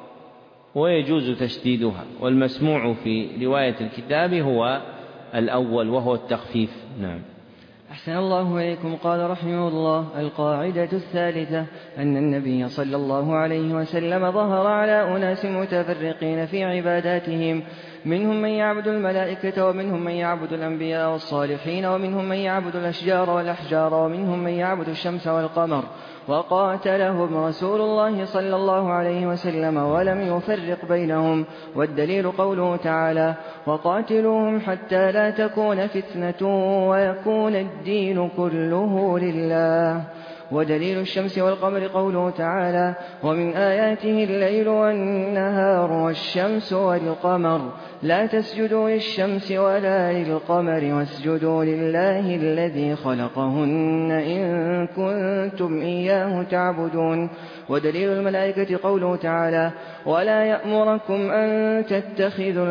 ويجوز تشديدها، والمسموع في رواية الكتاب هو الأول وهو التخفيف. نعم. أحسن الله إليكم. قال رحمه الله: القاعدة الثالثة أن النبي صلى الله عليه وسلم ظهر على أناس متفرقين في عباداتهم، منهم من يعبد الملائكة، ومنهم من يعبد الأنبياء والصالحين، ومنهم من يعبد الأشجار والأحجار، ومنهم من يعبد الشمس والقمر، وقاتلهم رسول الله صلى الله عليه وسلم ولم يفرق بينهم. والدليل قوله تعالى: وقاتلوهم حتى لا تكون فتنة ويكون الدين كله لله. ودليل الشمس والقمر قوله تعالى: ومن آياته الليل والنهار والشمس والقمر لا تسجدوا للشمس ولا للقمر واسجدوا لله الذي خلقهن إن كنتم إياه تعبدون. ودليل الملائكة قوله تعالى: ولا يأمركم أن تتخذوا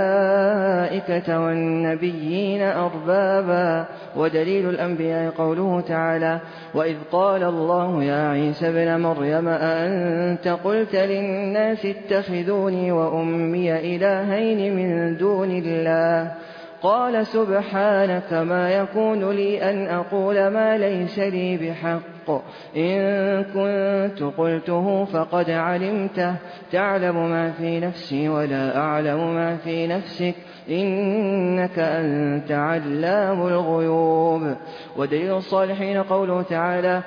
الملائكة والنبيين أربابا. ودليل الأنبياء قوله تعالى: وإذ قال الله يا عيسى ابن مريم أأنت قلت للناس اتخذوني وأمي إلهين من دون الله قال سبحانك ما يكون لي أن أقول ما ليس لي بحق إن كنت قلته فقد علمته تعلم ما في نفسي ولا أعلم ما في نفسك إنك أنت علام الغيوب. ودليل الصالحين قوله تعالى: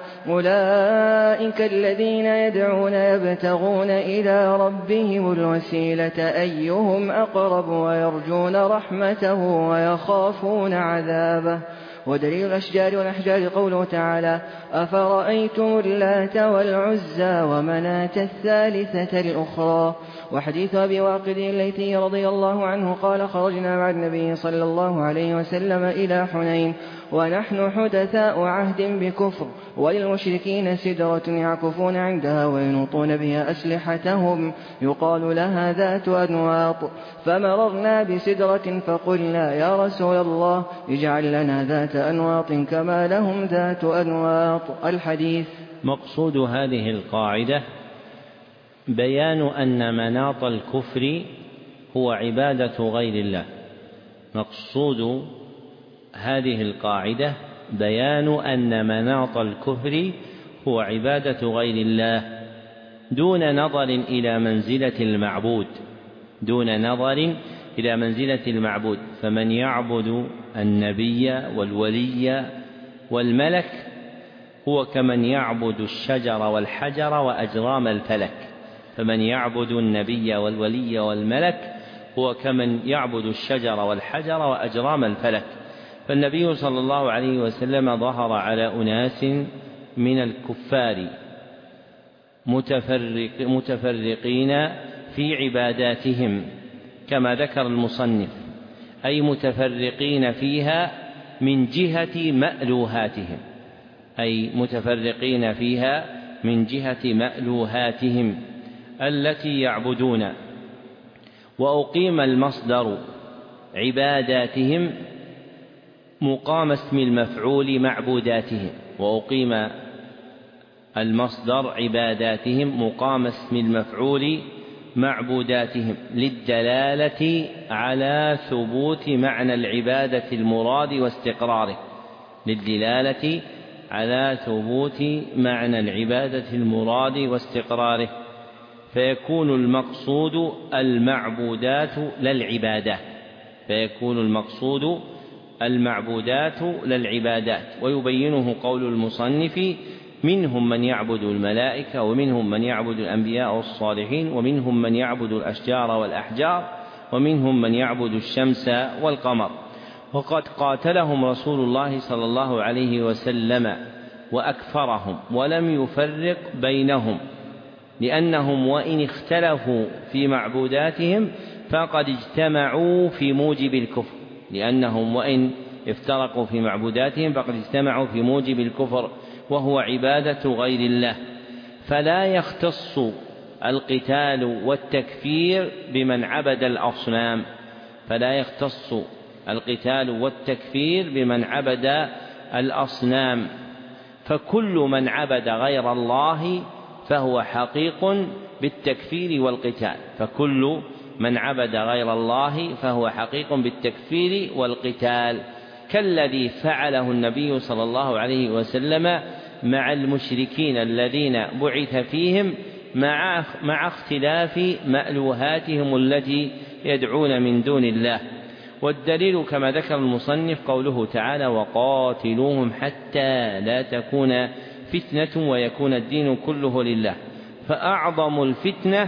أولئك الذين يدعون يبتغون إلى ربهم الوسيلة أيهم أقرب ويرجون رحمته ويخافون عذابه. ودليل الأشجار والأحجار قوله تعالى: أفرأيتم اللات والعزى ومناة الثالثة الأخرى. وحديث أبي واقد الليثي رضي الله عنه قال: خرجنا مع النبي صلى الله عليه وسلم إلى حنين ونحن حدثاء عهد بكفر، وللمشركين سدرة يعكفون عندها وينوطون بها أسلحتهم يقال لها ذات أنواط، فمررنا بسدرة فقلنا يا رسول الله اجعل لنا ذات أنواط كما لهم ذات أنواط. الحديث. مقصود هذه القاعدة بيان أن مناط الكفر هو عبادة غير الله. مقصود هذه القاعدة بيان أن مناط الكفر هو عبادة غير الله دون نظر إلى منزلة المعبود، دون نظر إلى منزلة المعبود. فمن يعبد النبي والولي والملك هو كمن يعبد الشجر والحجر وأجرام الفلك. فمن يعبد النبي والولي والملك هو كمن يعبد الشجر والحجر وأجرام الفلك. فالنبي صلى الله عليه وسلم ظهر على أناس من الكفار متفرقين في عباداتهم كما ذكر المصنف، أي متفرقين فيها من جهة مألوهاتهم، أي متفرقين فيها من جهة مألوهاتهم التي يعبدون. وأقيم المصدر عباداتهم مقام اسم المفعول معبوداتهم، وأقيم المصدر عباداتهم مقام اسم المفعول معبوداتهم للدلالة على ثبوت معنى العبادة المراد واستقراره، للدلالة على ثبوت معنى العبادة المراد واستقراره، فيكون المقصود المعبودات لا العبادات، فيكون المقصود المعبودات لا العبادات. ويبينه قول المصنف: منهم من يعبد الملائكة، ومنهم من يعبد الأنبياء والصالحين، ومنهم من يعبد الأشجار والأحجار، ومنهم من يعبد الشمس والقمر. وقد قاتلهم رسول الله صلى الله عليه وسلم وأكفرهم ولم يفرق بينهم، لأنهم وإن اختلفوا في معبوداتهم فقد اجتمعوا في موجب الكفر، لأنهم وإن افترقوا في معبوداتهم فقد اجتمعوا في موجب الكفر وهو عبادة غير الله. فلا يختص القتال والتكفير بمن عبد الأصنام، فلا يختص القتال والتكفير بمن عبد الأصنام، فكل من عبد غير الله فهو حقيق بالتكفير والقتال، فكل من عبد غير الله فهو حقيق بالتكفير والقتال، كالذي فعله النبي صلى الله عليه وسلم مع المشركين الذين بعث فيهم مع اختلاف مألوهاتهم التي يدعون من دون الله. والدليل كما ذكر المصنف قوله تعالى: وقاتلوهم حتى لا تكون فتنة ويكون الدين كله لله، فأعظم الفتنة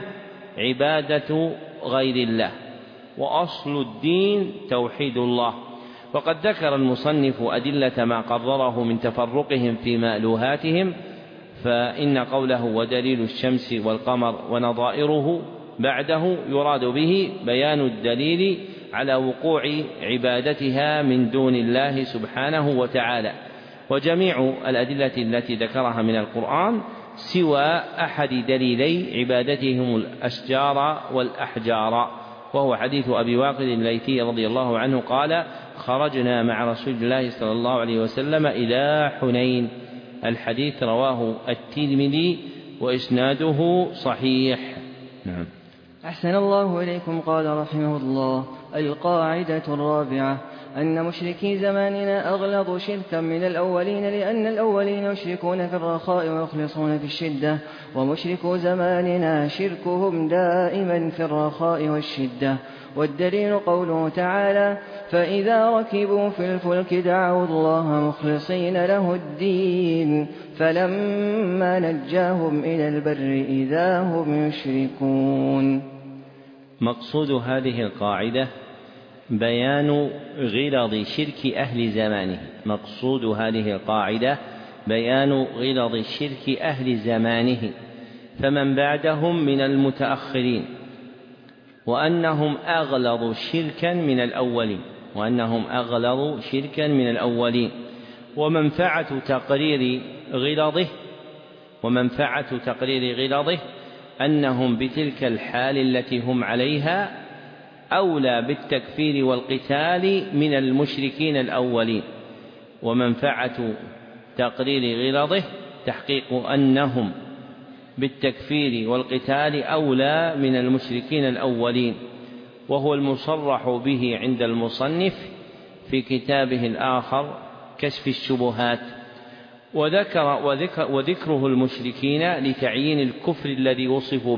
عبادة غير الله، وأصل الدين توحيد الله. وقد ذكر المصنف أدلة ما قرره من تفرقهم في مألوهاتهم، فإن قوله ودليل الشمس والقمر ونظائره بعده يراد به بيان الدليل على وقوع عبادتها من دون الله سبحانه وتعالى. وجميع الأدلة التي ذكرها من القرآن سوى أحد دليلي عبادتهم الأشجار والأحجار، وهو حديث أبي واقد الليثي رضي الله عنه قال: خرجنا مع رسول الله صلى الله عليه وسلم إلى حنين. الحديث رواه الترمذي وإسناده صحيح. نعم. أحسن الله إليكم. قال رحمه الله: القاعدة الرابعة أن مشركي زماننا أغلظ شركا من الأولين، لأن الأولين يشركون في الرخاء ويخلصون في الشدة، ومشركو زماننا شركهم دائما في الرخاء والشدة. والدليل قوله تعالى: فإذا ركبوا في الفلك دعوا الله مخلصين له الدين فلما نجاهم إلى البر إذا هم يشركون. مقصود هذه القاعدة بيان غلظ شرك أهل زمانه. مقصود هذه القاعدة بيان غلظ شرك أهل زمانه، فمن بعدهم من المتأخرين، وأنهم أغلظ شركا من الأولين، ومنفعة تقرير غلظه أنهم بتلك الحال التي هم عليها أولى بالتكفير والقتال من المشركين الأولين. ومنفعة تقرير غلظه تحقيق أنهم بالتكفير والقتال أولى من المشركين الأولين، وهو المصرح به عند المصنف في كتابه الآخر كشف الشبهات. وذكره المشركين لتعيين الكفر الذي وصفوا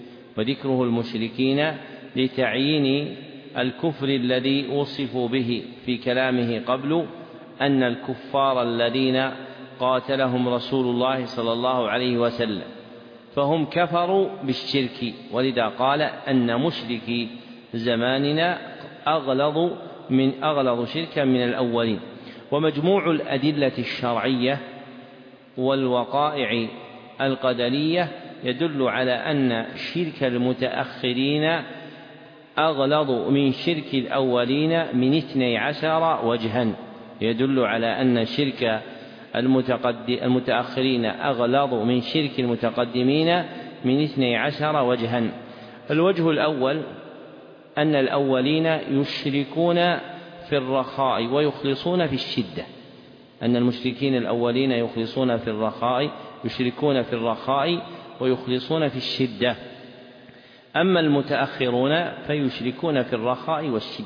به، في كلامه قبل أن الكفار الذين قاتلهم رسول الله صلى الله عليه وسلم فهم كفروا بالشرك، ولذا قال أن مشركي زماننا أغلظ شركا من الأولين. ومجموع الأدلة الشرعية والوقائع القدرية يدل على أن شرك المتأخرين أغلظ من شرك الأولين من 12 وجها. يدل على أن شرك المتأخرين أغلظ من شرك المتقدمين من 12 وجها. الوجه الأول أن الأولين يشركون في الرخاء ويخلصون في الشدة، أن المشركين الأولين يشركون في الرخاء ويخلصون في الشدة، أما المتأخرون فيشركون في الرخاء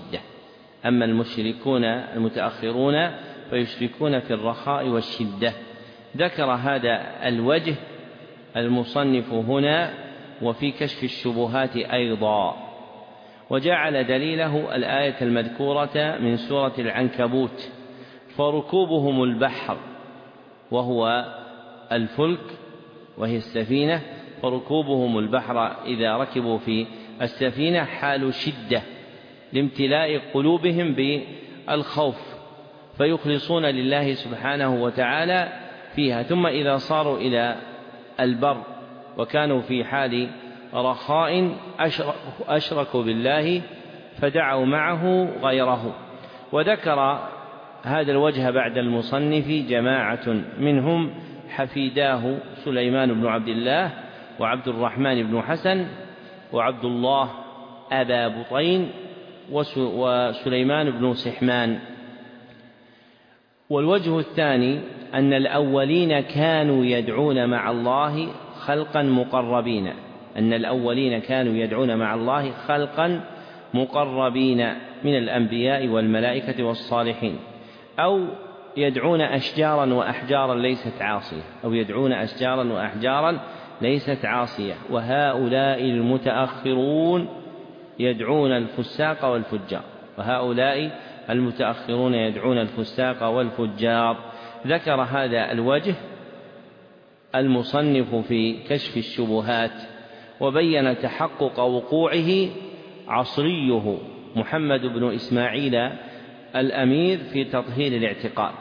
والشدة. ذكر هذا الوجه المصنف هنا وفي كشف الشبهات أيضا، وجعل دليله الآية المذكورة من سورة العنكبوت: فركوبهم البحر وهو الفلك وهي السفينة، فركوبهم البحر إذا ركبوا في السفينة حال شدة لامتلاء قلوبهم بالخوف فيخلصون لله سبحانه وتعالى فيها، ثم إذا صاروا إلى البر وكانوا في حال رخاء أشركوا بالله فدعوا معه غيره. وذكر هذا الوجه بعد المصنف جماعة منهم حفيداه سليمان بن عبد الله وعبد الرحمن بن حسن وعبد الله أبا بطين وسليمان بن سحمان. والوجه الثاني أن الأولين كانوا يدعون مع الله خلقا مقربين، أن الأولين كانوا يدعون مع الله خلقا مقربين من الأنبياء والملائكة والصالحين، أو يدعون أشجارا وأحجارا ليست عاصية، أو يدعون أشجارا وأحجارا ليست عاصية. وهؤلاء المتأخرون يدعون الفساق والفجار، وهؤلاء المتأخرون يدعون الفساق والفجار. ذكر هذا الوجه المصنف في كشف الشبهات، وبين تحقق وقوعه عصريه محمد بن إسماعيل الأمير في تطهير الاعتقاد،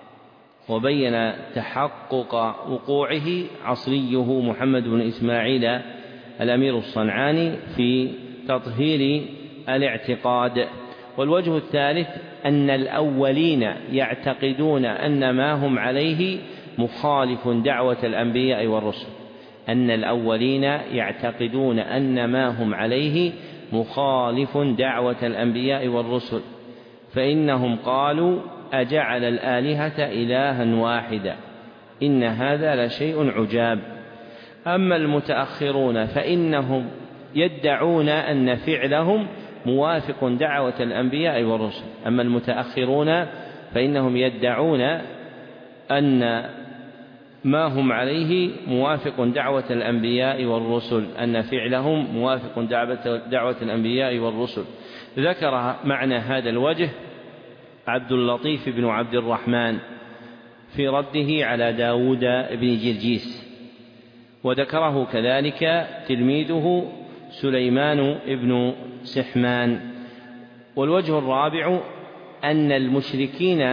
وبين تحقق وقوعه عصريه محمد بن إسماعيل الأمير الصنعاني في تطهير الاعتقاد. والوجه الثالث أن الأولين يعتقدون أن ما هم عليه مخالف دعوة الأنبياء والرسل، أن الأولين يعتقدون أن ما هم عليه مخالف دعوة الأنبياء والرسل، فإنهم قالوا أجعل الآلهة إلها واحدا إن هذا لشيء عجاب. أما المتأخرون فإنهم يدعون أن فعلهم موافق دعوة الأنبياء والرسل، أما المتأخرون فإنهم يدعون أن ما هم عليه موافق دعوة الأنبياء والرسل، أن فعلهم موافق دعوة الأنبياء والرسل. ذكر معنى هذا الوجه عبد اللطيف بن عبد الرحمن في رده على داود بن جرجيس، وذكره كذلك تلميذه سليمان بن سحمان. والوجه الرابع أن المشركين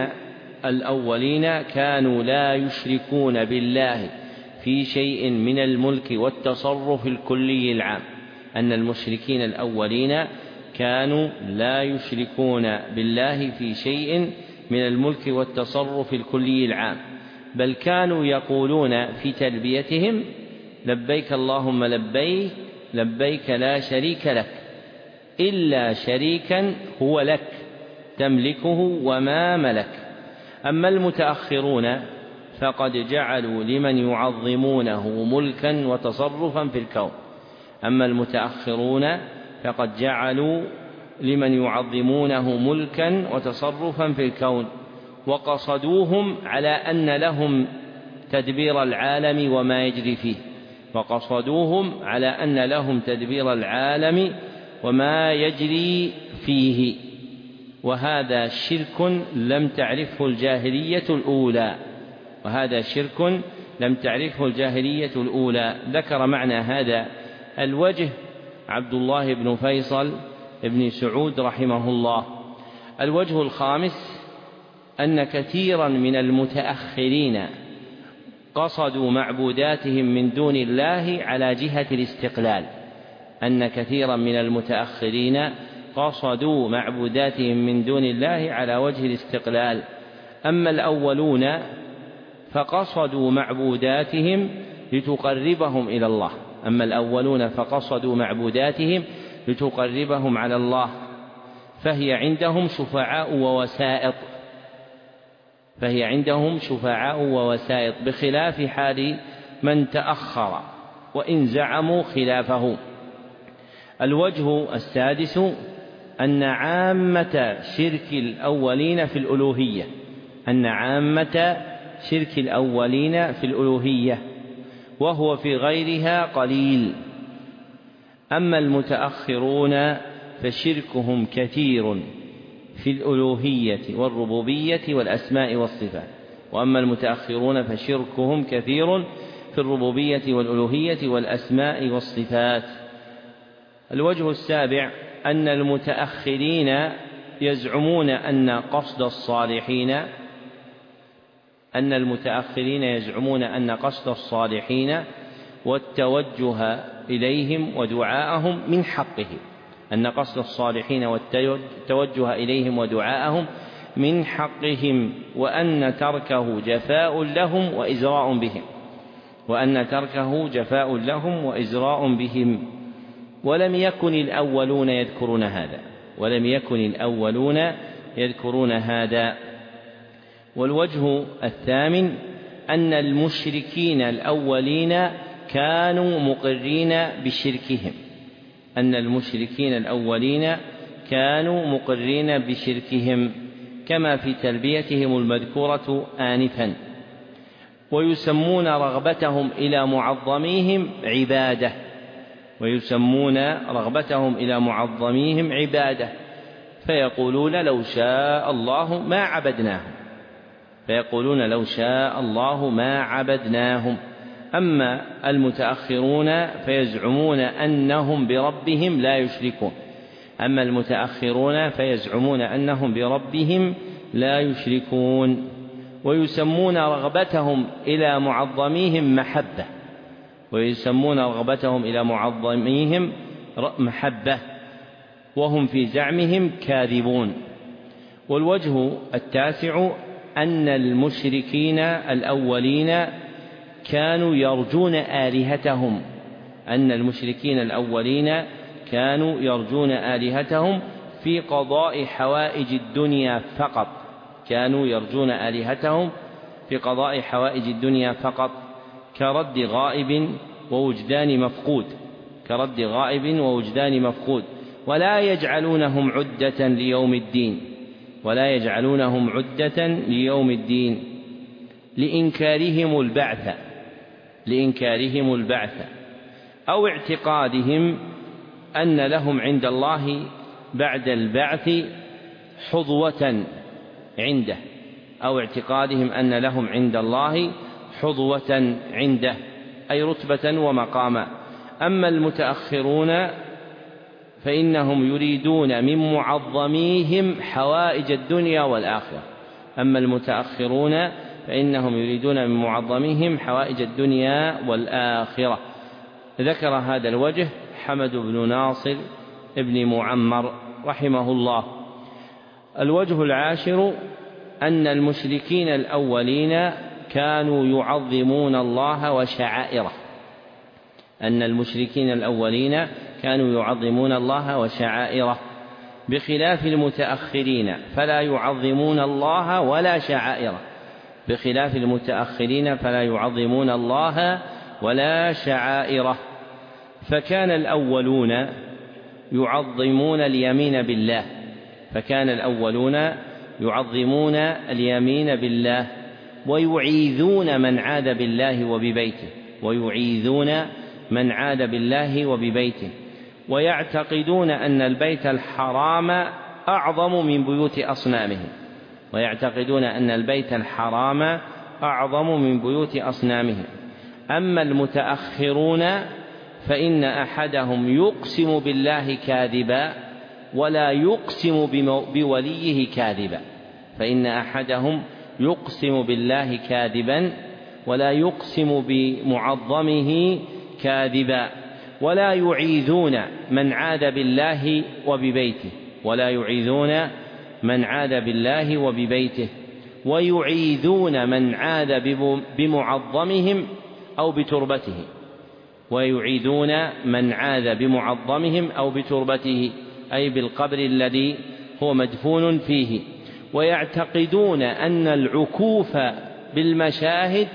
الأولين كانوا لا يشركون بالله في شيء من الملك والتصرف الكلي العام، أن المشركين الأولين كانوا لا يشركون بالله في شيء من الملك والتصرف الكلي العام، بل كانوا يقولون في تلبيتهم لبيك اللهم لبيك لبيك لا شريك لك إلا شريكا هو لك تملكه وما ملك. أما المتأخرون فقد جعلوا لمن يعظمونه ملكا وتصرفا في الكون، أما المتأخرون فقد جعلوا لمن يعظمونه ملكا وتصرفا في الكون، وقصدوهم على أن لهم تدبير العالم وما يجري فيه، وقصدوهم على أن لهم تدبير العالم وما يجري فيه، وهذا شرك لم تعرفه الجاهلية الأولى، وهذا شرك لم تعرفه الجاهلية الأولى. ذكر معنى هذا الوجه عبد الله بن فيصل بن سعود رحمه الله. الوجه الخامس أن كثيرا من المتأخرين قصدوا معبوداتهم من دون الله على جهة الاستقلال، أن كثيرا من المتأخرين قصدوا معبوداتهم من دون الله على وجه الاستقلال. أما الأولون فقصدوا معبوداتهم لتقربهم إلى الله، أما الأولون فقصدوا معبوداتهم لتقربهم على الله، فهي عندهم شفعاء ووسائط، فهي عندهم شفعاء ووسائط، بخلاف حال من تأخر وإن زعموا خلافه. الوجه السادس أن عامة شرك الأولين في الألوهية، أن عامة شرك الأولين في الألوهية، وهو في غيرها قليل. أما المتأخرون فشركهم كثير في الألوهية والربوبية والأسماء والصفات، وأما المتأخرون فشركهم كثير في الربوبية والألوهية والأسماء والصفات. الوجه السابع أن المتأخرين يزعمون أن قصد الصالحين والتوجه إليهم ودعاءهم من حقهم، أن قصد الصالحين والتوجه إليهم ودعاءهم من حقهم، وأن تركه جفاء لهم وإزراء بهم، ولم يكن الأولون يذكرون هذا، ولم يكن الأولون يذكرون هذا. والوجه الثامن أن المشركين الأولين كانوا مقرين بشركهم، أن المشركين الأولين كانوا مقرين بشركهم كما في تلبيتهم المذكورة آنفا، ويسمون رغبتهم إلى معظميهم عبادة، ويسمون رغبتهم إلى معظميهم عبادة، فيقولون لو شاء الله ما عبدناهم، فيقولون لو شاء الله ما عبدناهم. أما المتأخرون فيزعمون أنهم بربهم لا يشركون، أما المتأخرون فيزعمون أنهم بربهم لا يشركون، ويسمون رغبتهم إلى معظميهم محبة، ويسمون رغبتهم إلى معظميهم محبة، وهم في زعمهم كاذبون. والوجه التاسع أن المشركين الأولين كانوا يرجون آلهتهم، أن المشركين الأولين كانوا يرجون آلهتهم في قضاء حوائج الدنيا فقط، كانوا يرجون آلهتهم في قضاء حوائج الدنيا فقط، كرد غائب ووجدان مفقود، كرد غائب ووجدان مفقود، ولا يجعلونهم عدة ليوم الدين، ولا يجعلونهم عدة ليوم الدين لإنكارهم البعث أو اعتقادهم أن لهم عند الله بعد البعث حظوة عنده، أو اعتقادهم أن لهم عند الله حظوة عنده أي رتبة ومقاما. أما المتأخرون فإنهم يريدون من معظميهم حوائج الدنيا والآخرة، أما المتأخرون فإنهم يريدون من معظميهم حوائج الدنيا والآخرة. ذكر هذا الوجه حمد بن ناصر ابن معمر رحمه الله. الوجه العاشر أن المشركين الأولين كانوا يعظمون الله وشعائره، أن المشركين الأولين كانوا يعظمون الله وشعائره، بخلاف المتأخرين فلا يعظمون الله ولا شعائره، بخلاف المتأخرين فلا يعظمون الله ولا شعائره. فكان الأولون يعظمون اليمين بالله، فكان الأولون يعظمون اليمين بالله، ويعيذون من عاد بالله وببيته، ويعيذون من عاد بالله وببيته، ويعتقدون أن البيت الحرام أعظم من بيوت أصنامهم، ويعتقدون أن البيت الحرام أعظم من بيوت أصنامهم. أما المتأخرون فإن أحدهم يقسم بالله كاذبا ولا يقسم بوليه كاذبا، فإن أحدهم يقسم بالله كاذبا ولا يقسم بمعظمه كاذبا، ولا يعيذون من عاد بالله وببيته، ولا يعيذون من عاد بالله وببيته، ويعيذون من عاد بمعظمهم أو بتربته، ويعيذون من عاد بمعظمهم أو بتربته أي بالقبر الذي هو مدفون فيه. ويعتقدون أن العكوف بالمشاهد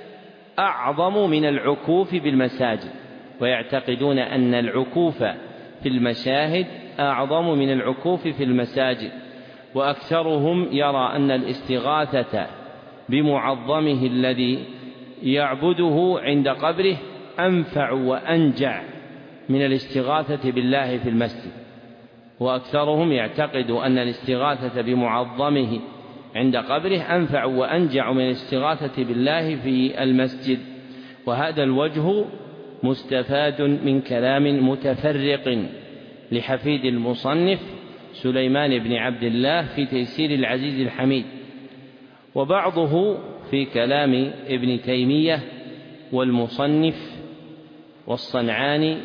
أعظم من العكوف بالمساجد، ويعتقدون أن العكوف في المشاهد أعظم من العكوف في المساجد. وأكثرهم يرى أن الاستغاثة بمعظمه الذي يعبده عند قبره أنفع وأنجع من الاستغاثة بالله في المسجد، وأكثرهم يعتقد أن الاستغاثة بمعظمه عند قبره أنفع وأنجع من الاستغاثة بالله في المسجد. وهذا الوجه مستفاد من كلام متفرق لحفيد المصنف سليمان بن عبد الله في تيسير العزيز الحميد، وبعضه في كلام ابن تيمية والمصنف والصنعاني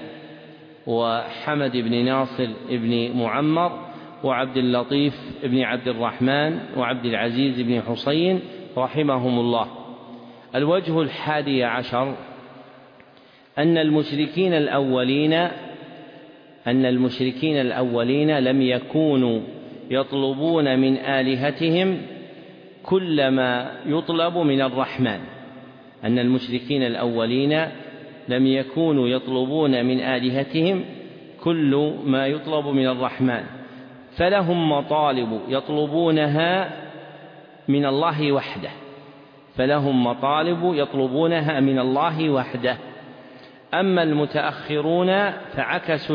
وحمد بن ناصر بن معمر وعبد اللطيف بن عبد الرحمن وعبد العزيز بن حسين رحمهم الله. الوجه 11 أن المشركين الأولين أن المشركين الأولين لم يكونوا يطلبون من آلهتهم كل ما يطلب من الرحمن، أن المشركين الأولين لم يكونوا يطلبون من آلهتهم كل ما يطلب من الرحمن، فلهم مطالب يطلبونها من الله وحده، فلهم مطالب يطلبونها من الله وحده. أما المتأخرون فعكسوا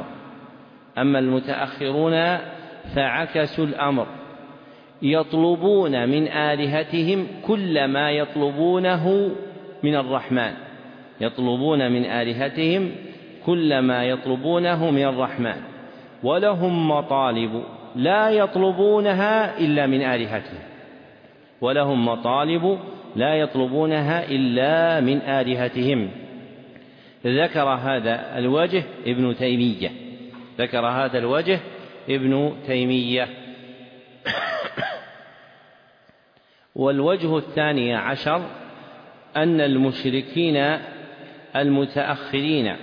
الأمر، يطلبون من آلهتهم كل ما يطلبونه من الرحمن، ولهم مطالب لا يطلبونها إلا من آلهتهم. ذكر هذا الوجه ابن تيمية. والوجه الثاني عشر أن المشركين المتأخرين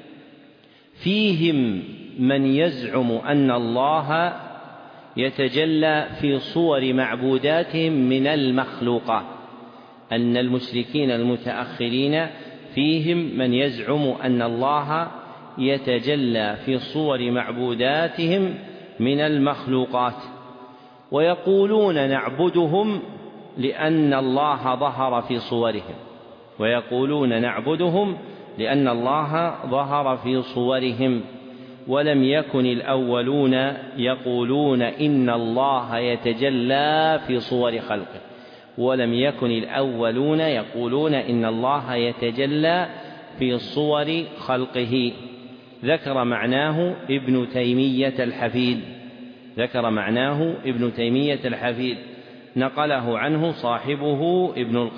فيهم من يزعم أن الله يتجلى في صور معبوداتهم من المخلوقات، أن المشركين المتأخرين فيهم من يزعم أن الله يتجلى في صور معبوداتهم من المخلوقات، ويقولون نعبدهم لأن الله ظهر في صورهم، ولم يكن الأولون يقولون إن الله يتجلى في صور خلقه. ذكر معناه ابن تيمية الحفيد، نقله عنه صاحبه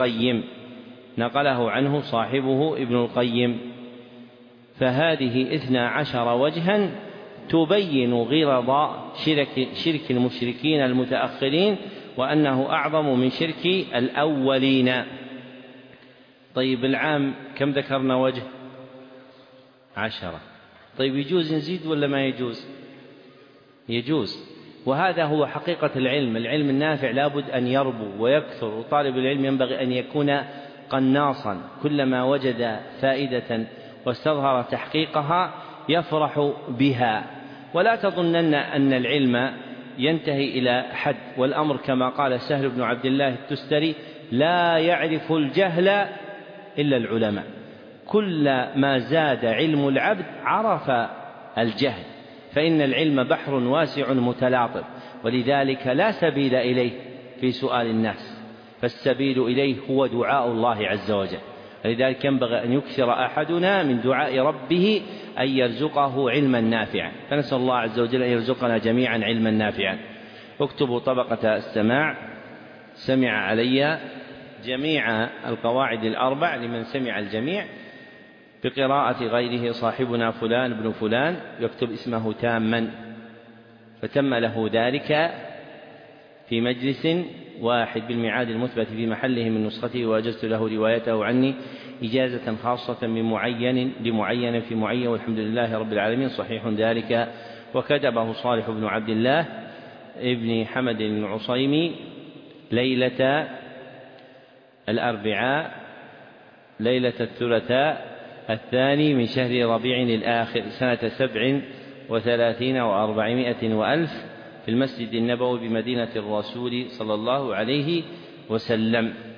ابن القيم. فهذه 12 وجها تبين غرض شرك المشركين المتأخرين، وأنه أعظم من شرك الأولين. طيب العام كم ذكرنا وجه؟ 10. طيب يجوز نزيد ولا ما يجوز؟ يجوز. وهذا هو حقيقة العلم النافع لابد أن يربو ويكثر، وطالب العلم ينبغي أن يكون قناصا، كلما وجد فائدة واستظهر تحقيقها يفرح بها. ولا تظنن أن العلم ينتهي إلى حد، والأمر كما قال سهل بن عبد الله التستري: لا يعرف الجهل إلا العلماء. كل ما زاد علم العبد عرف الجهل، فإن العلم بحر واسع متلاطم، ولذلك لا سبيل إليه في سؤال الناس، فالسبيل إليه هو دعاء الله عز وجل. ولذلك ينبغي أن يكثر أحدنا من دعاء ربه أن يرزقه علما نافعا، فنسأل الله عز وجل أن يرزقنا جميعا علما نافعا. اكتبوا طبقة السماع: سمع علي جميع القواعد الأربع لمن سمع الجميع بقراءة غيره. صاحبنا فلان بن فلان يكتب اسمه تاما، فتم له ذلك في مجلس واحد بالميعاد المثبت في محله من نسخته، وأجزت له روايته عني إجازة خاصة من معين لمعين في معين، والحمد لله رب العالمين. صحيح ذلك. وكتبه صالح بن عبد الله ابن حمد العصيمي ليلة الأربعاء ليلة الثلاثاء 2 من شهر ربيع الآخر سنة 37 و400 وألف في المسجد النبوي بمدينة الرسول صلى الله عليه وسلم.